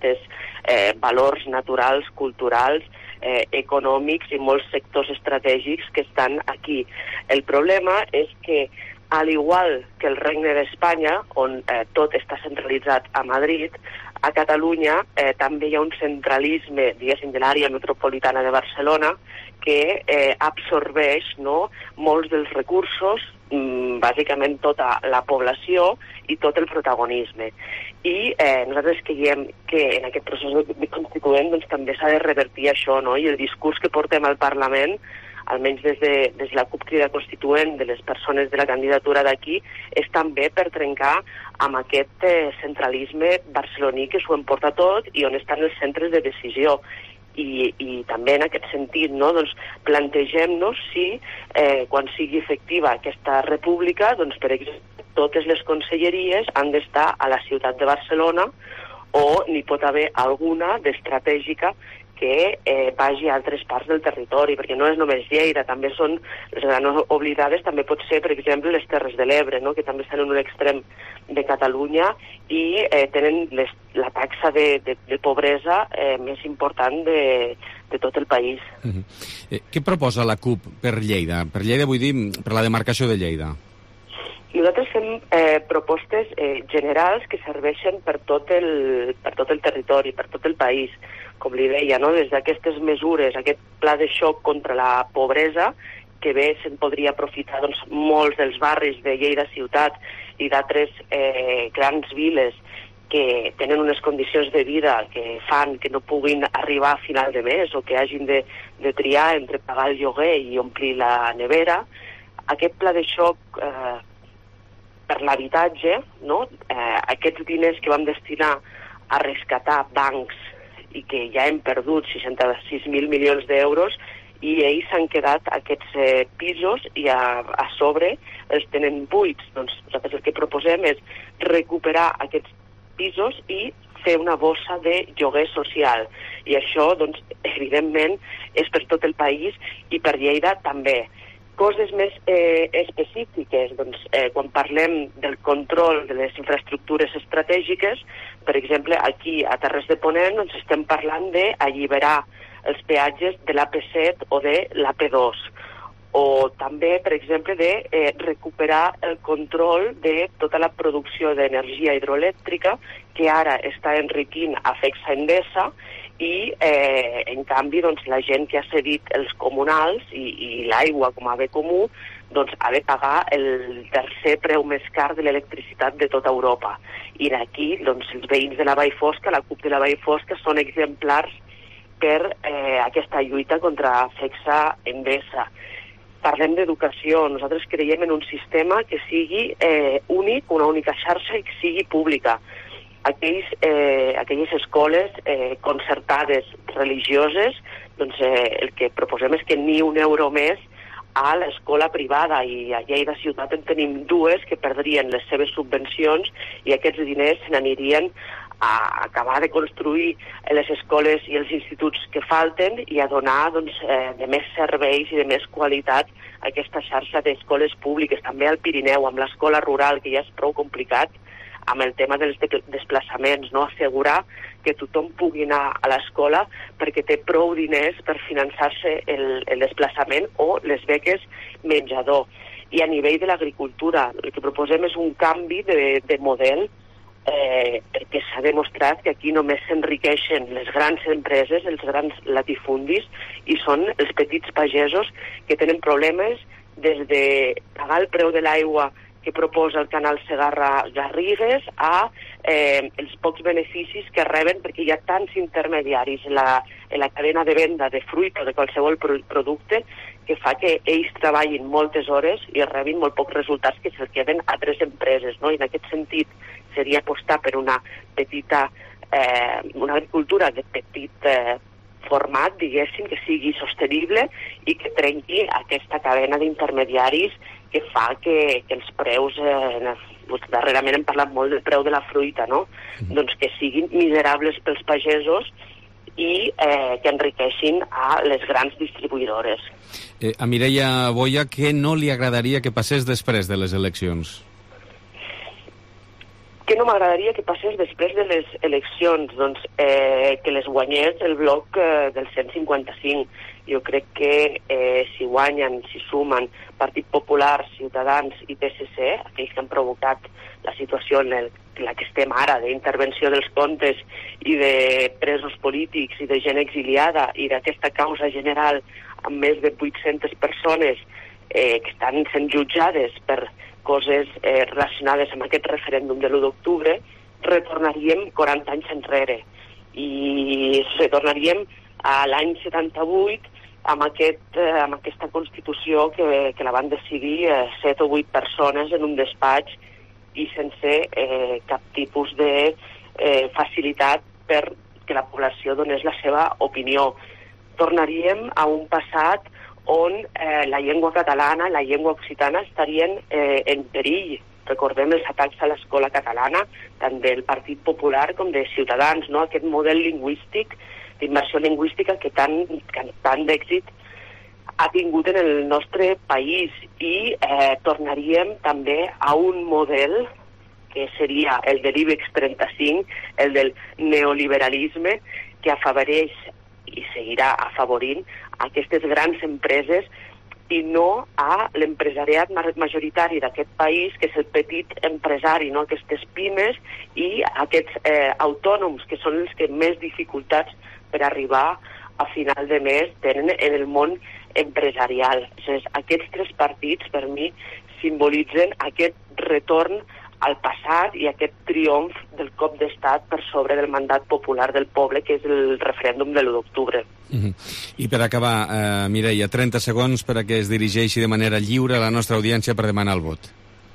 valors naturals, culturals, econòmics i molts sectors estratègics que estan aquí. El problema és que, al igual que el Regne d'Espanya, on tot està centralitzat a Madrid, a Catalunya també hi ha un centralisme, diguéssim, de l'àrea metropolitana de Barcelona que absorbeix molts dels recursos, bàsicament tota la població i tot el protagonisme. I nosaltres creiem que en aquest procés constituent doncs, també s'ha de revertir això, no? I el discurs que portem al Parlament, almenys des de la CUP Crida Constituent, de les persones de la candidatura d'aquí, és també per trencar amb aquest centralisme barceloní que s'ho emporta tot i on estan els centres de decisió. I també en aquest sentit, no? Doncs plantegem-nos si, quan sigui efectiva aquesta república, doncs, per exemple, totes les conselleries han d'estar a la ciutat de Barcelona o n'hi pot haver alguna d'estratègica que vagi a altres parts del territori, perquè no és només Lleida, també són les grans oblidades, també pot ser, per exemple, les Terres de l'Ebre, no? Que també estan en un extrem de Catalunya i tenen la taxa de pobresa més important de tot el país. Què proposa la CUP per Lleida? Per Lleida vull dir per la demarcació de Lleida. Nosaltres fem propostes generals que serveixen per tot el territori, per tot el país. Com li deia, no? Des d'aquestes mesures, aquest pla de xoc contra la pobresa, que bé se'n podria aprofitar doncs, molts dels barris de Lleida ciutat i d'altres grans viles que tenen unes condicions de vida que fan que no puguin arribar a final de mes o que hagin de triar entre pagar el lloguer i omplir la nevera. Aquest pla de xoc per l'habitatge, no? Aquests diners que vam destinar a rescatar bancs i que ja hem perdut 66.000 milions d'euros i ells s'han quedat aquests pisos i a sobre els tenen buits. Doncs nosaltres el que proposem és recuperar aquests pisos i fer una bossa de lloguer social. I això, doncs, evidentment, és per tot el país i per Lleida també. Coses més específiques, doncs, quan parlem del control de les infraestructures estratègiques, per exemple, aquí a Terres de Ponent doncs estem parlant d'alliberar els peatges de l'AP7 o de l'AP2, o també, per exemple, de recuperar el control de tota la producció d'energia hidroelèctrica que ara està enriquint Afexa Endesa i, en canvi, doncs, la gent que ha cedit els comunals i l'aigua com a bé comú doncs, ha de pagar el tercer preu més car de l'electricitat de tota Europa. I d'aquí, doncs, els veïns de la Vall Fosca, la CUP de la Vall Fosca, són exemplars per aquesta lluita contra Afexa Endesa. Parlem d'educació. Nosaltres creiem en un sistema que sigui únic, una única xarxa i que sigui pública. Aquelles escoles concertades religioses, doncs el que proposem és que ni un euro més a l'escola privada, i a Lleida ciutat en tenim dues que perdrien les seves subvencions i aquests diners se n'anirien a acabar de construir les escoles i els instituts que falten i a donar doncs, de més serveis i de més qualitat a aquesta xarxa d'escoles públiques. També al Pirineu, amb l'escola rural, que ja és prou complicat, amb el tema dels desplaçaments, no? Assegurar que tothom pugui anar a l'escola perquè té prou diners per finançar-se el desplaçament o les beques menjador. I a nivell de l'agricultura, el que proposem és un canvi de model perquè s'ha demostrat que aquí només s'enriqueixen les grans empreses, els grans latifundis, i són els petits pagesos que tenen problemes des de pagar el preu de l'aigua que proposa el canal Segarra-Garrigues a els pocs beneficis que reben perquè hi ha tants intermediaris en la cadena de venda de fruita o de qualsevol producte que fa que ells treballin moltes hores i rebin molt pocs resultats que se'ls queden a altres empreses, no? I en aquest sentit seria apostar per una petita, una agricultura de petit format, diguéssim, que sigui sostenible i que trenqui aquesta cadena d'intermediaris que fa que els preus, darrerament hem parlat molt del preu de la fruita, no? Doncs que siguin miserables pels pagesos i que enriqueixin a les grans distribuïdores. A Mireia Boya, què no li agradaria que passés després de les eleccions? Què no m'agradaria que passés després de les eleccions? Doncs que les guanyés el bloc del 155. Jo crec que si guanyen, si sumen Partit Popular, Ciutadans i PSC, aquells que han provocat la situació en la que estem ara, d'intervenció dels comptes i de presos polítics i de gent exiliada i d'aquesta causa general amb més de 800 persones que estan sent jutjades per coses relacionades amb aquest referèndum de l'1 d'octubre, retornaríem 40 anys enrere. I retornaríem a l'any 78 amb aquesta Constitució que la van decidir 7 o 8 persones en un despatx i sense cap tipus de facilitat perquè la població donés la seva opinió. Tornaríem a un passat on la llengua catalana, la llengua occitana estarien en perill. Recordem els atacs a l'escola catalana, tant del Partit Popular com de Ciutadans, no? Aquest model lingüístic, d'immersió lingüística que tant d'èxit ha tingut en el nostre país. I tornaríem també a un model que seria el de l'IBEX 35, el del neoliberalisme, que afavoreix i seguirà afavorint aquestes grans empreses i no a l'empresariat majoritari d'aquest país, que és el petit empresari, no? Aquestes pimes i aquests autònoms, que són els que més dificultats per arribar a final de mes tenen en el món empresarial. Aquests tres partits, per mi, simbolitzen aquest retorn al passat i aquest triomf del cop d'estat per sobre del mandat popular del poble, que és el referèndum de l'1 d'octubre. I per acabar, Mireia, 30 segons per a que es dirigeixi de manera lliure a la nostra audiència per demanar el vot.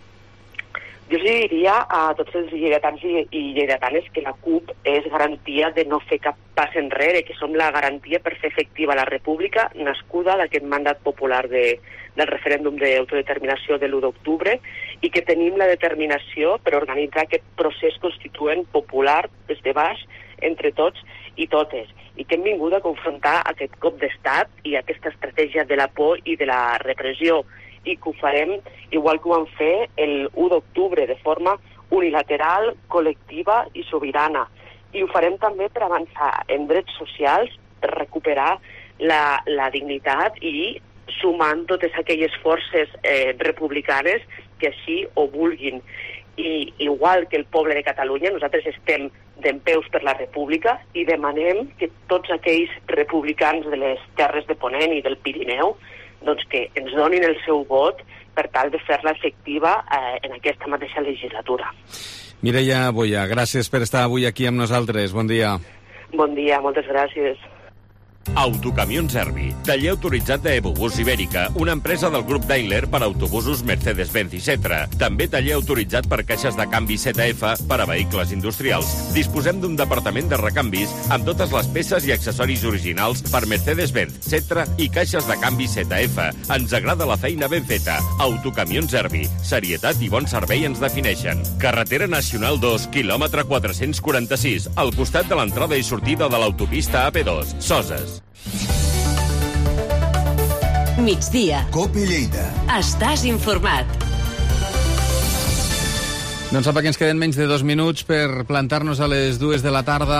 Jo els diria a tots els lleidatans i lleidatanes que la CUP és garantia de no fer cap pas enrere, que som la garantia per fer efectiva la república nascuda d'aquest mandat popular del referèndum d'autodeterminació de l'1 d'octubre i que tenim la determinació per organitzar aquest procés constituent popular des de baix entre tots i totes, i que hem vingut a confrontar aquest cop d'estat i aquesta estratègia de la por i de la repressió, i que ho farem igual que ho vam fer el 1 d'octubre, de forma unilateral, col·lectiva i sobirana. I ho farem també per avançar en drets socials, per recuperar la dignitat i, sumant totes aquelles forces republicanes que així ho vulguin. I igual que el poble de Catalunya, nosaltres estem dempeus per la república i demanem que tots aquells republicans de les Terres de Ponent i del Pirineu doncs que ens donin el seu vot per tal de fer-la efectiva en aquesta mateixa legislatura. Mireia Boya, gràcies per estar avui aquí amb nosaltres. Bon dia. Bon dia, moltes gràcies. Autocamions Erbi, taller autoritzat d'Ebobús Ibèrica, una empresa del grup Daimler per autobusos Mercedes-Benz i Setra. També taller autoritzat per caixes de canvi ZF per a vehicles industrials. Disposem d'un departament de recanvis amb totes les peces i accessoris originals per Mercedes-Benz, Setra i caixes de canvi ZF. Ens agrada la feina ben feta. Autocamions Erbi, serietat i bon servei ens defineixen. Carretera Nacional 2, quilòmetre 446, al costat de l'entrada i sortida de l'autopista AP2, Soses. Migdia. COPE Lleida. Estàs informat. Doncs sap que ens queden menys de 2 minuts per plantar-nos a les 2 de la tarda.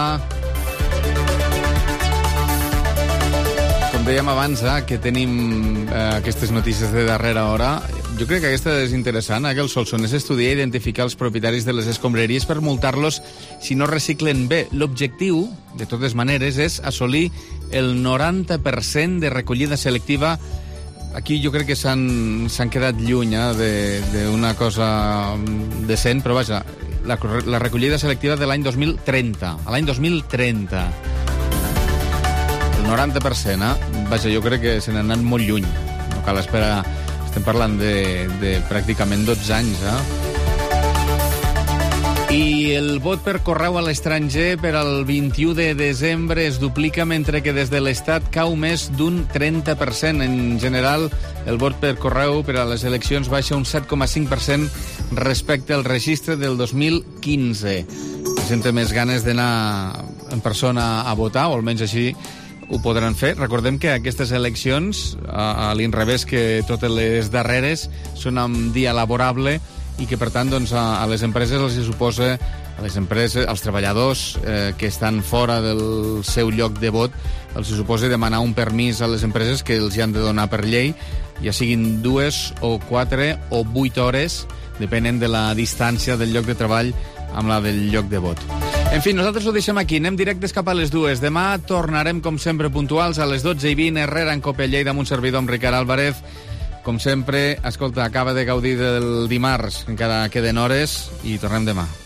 Com dèiem abans, que tenim aquestes notícies de darrera hora, jo crec que aquesta és interessant, que el Solsonès estudia i identificar els propietaris de les escombraries per multar-los si no reciclen bé. L'objectiu, de totes maneres, és assolir el 90% de recollida selectiva. Aquí jo crec que s'han quedat lluny d'una cosa decent, però vaja, la recollida selectiva de l'any 2030. A l'any 2030. El 90%, vaja, jo crec que se n'ha anat molt lluny. No cal esperar. Estem parlant de pràcticament 12 anys, I el vot per correu a l'estranger per al 21 de desembre es duplica, mentre que des de l'Estat cau més d'un 30%. En general, el vot per correu per a les eleccions baixa un 7,5% respecte al registre del 2015. La gent té més ganes d'anar en persona a votar, o almenys així ho podran fer. Recordem que aquestes eleccions, a l'inrevés que totes les darreres, són amb dia laborable i que, per tant, doncs, a les empreses els suposa, als treballadors que estan fora del seu lloc de vot, els suposa demanar un permís a les empreses que els hi han de donar per llei, ja siguin 2 o 4 o 8 hores, depenent de la distància del lloc de treball amb la del lloc de vot. En fi, nosaltres ho deixem aquí. Anem directes cap a les 2. Demà tornarem, com sempre, puntuals a les 12:20, Herrera en COPE Lleida, amb un servidor, amb Ricard Álvarez. Com sempre, escolta, acaba de gaudir del dimarts, encara queden hores, i tornem demà.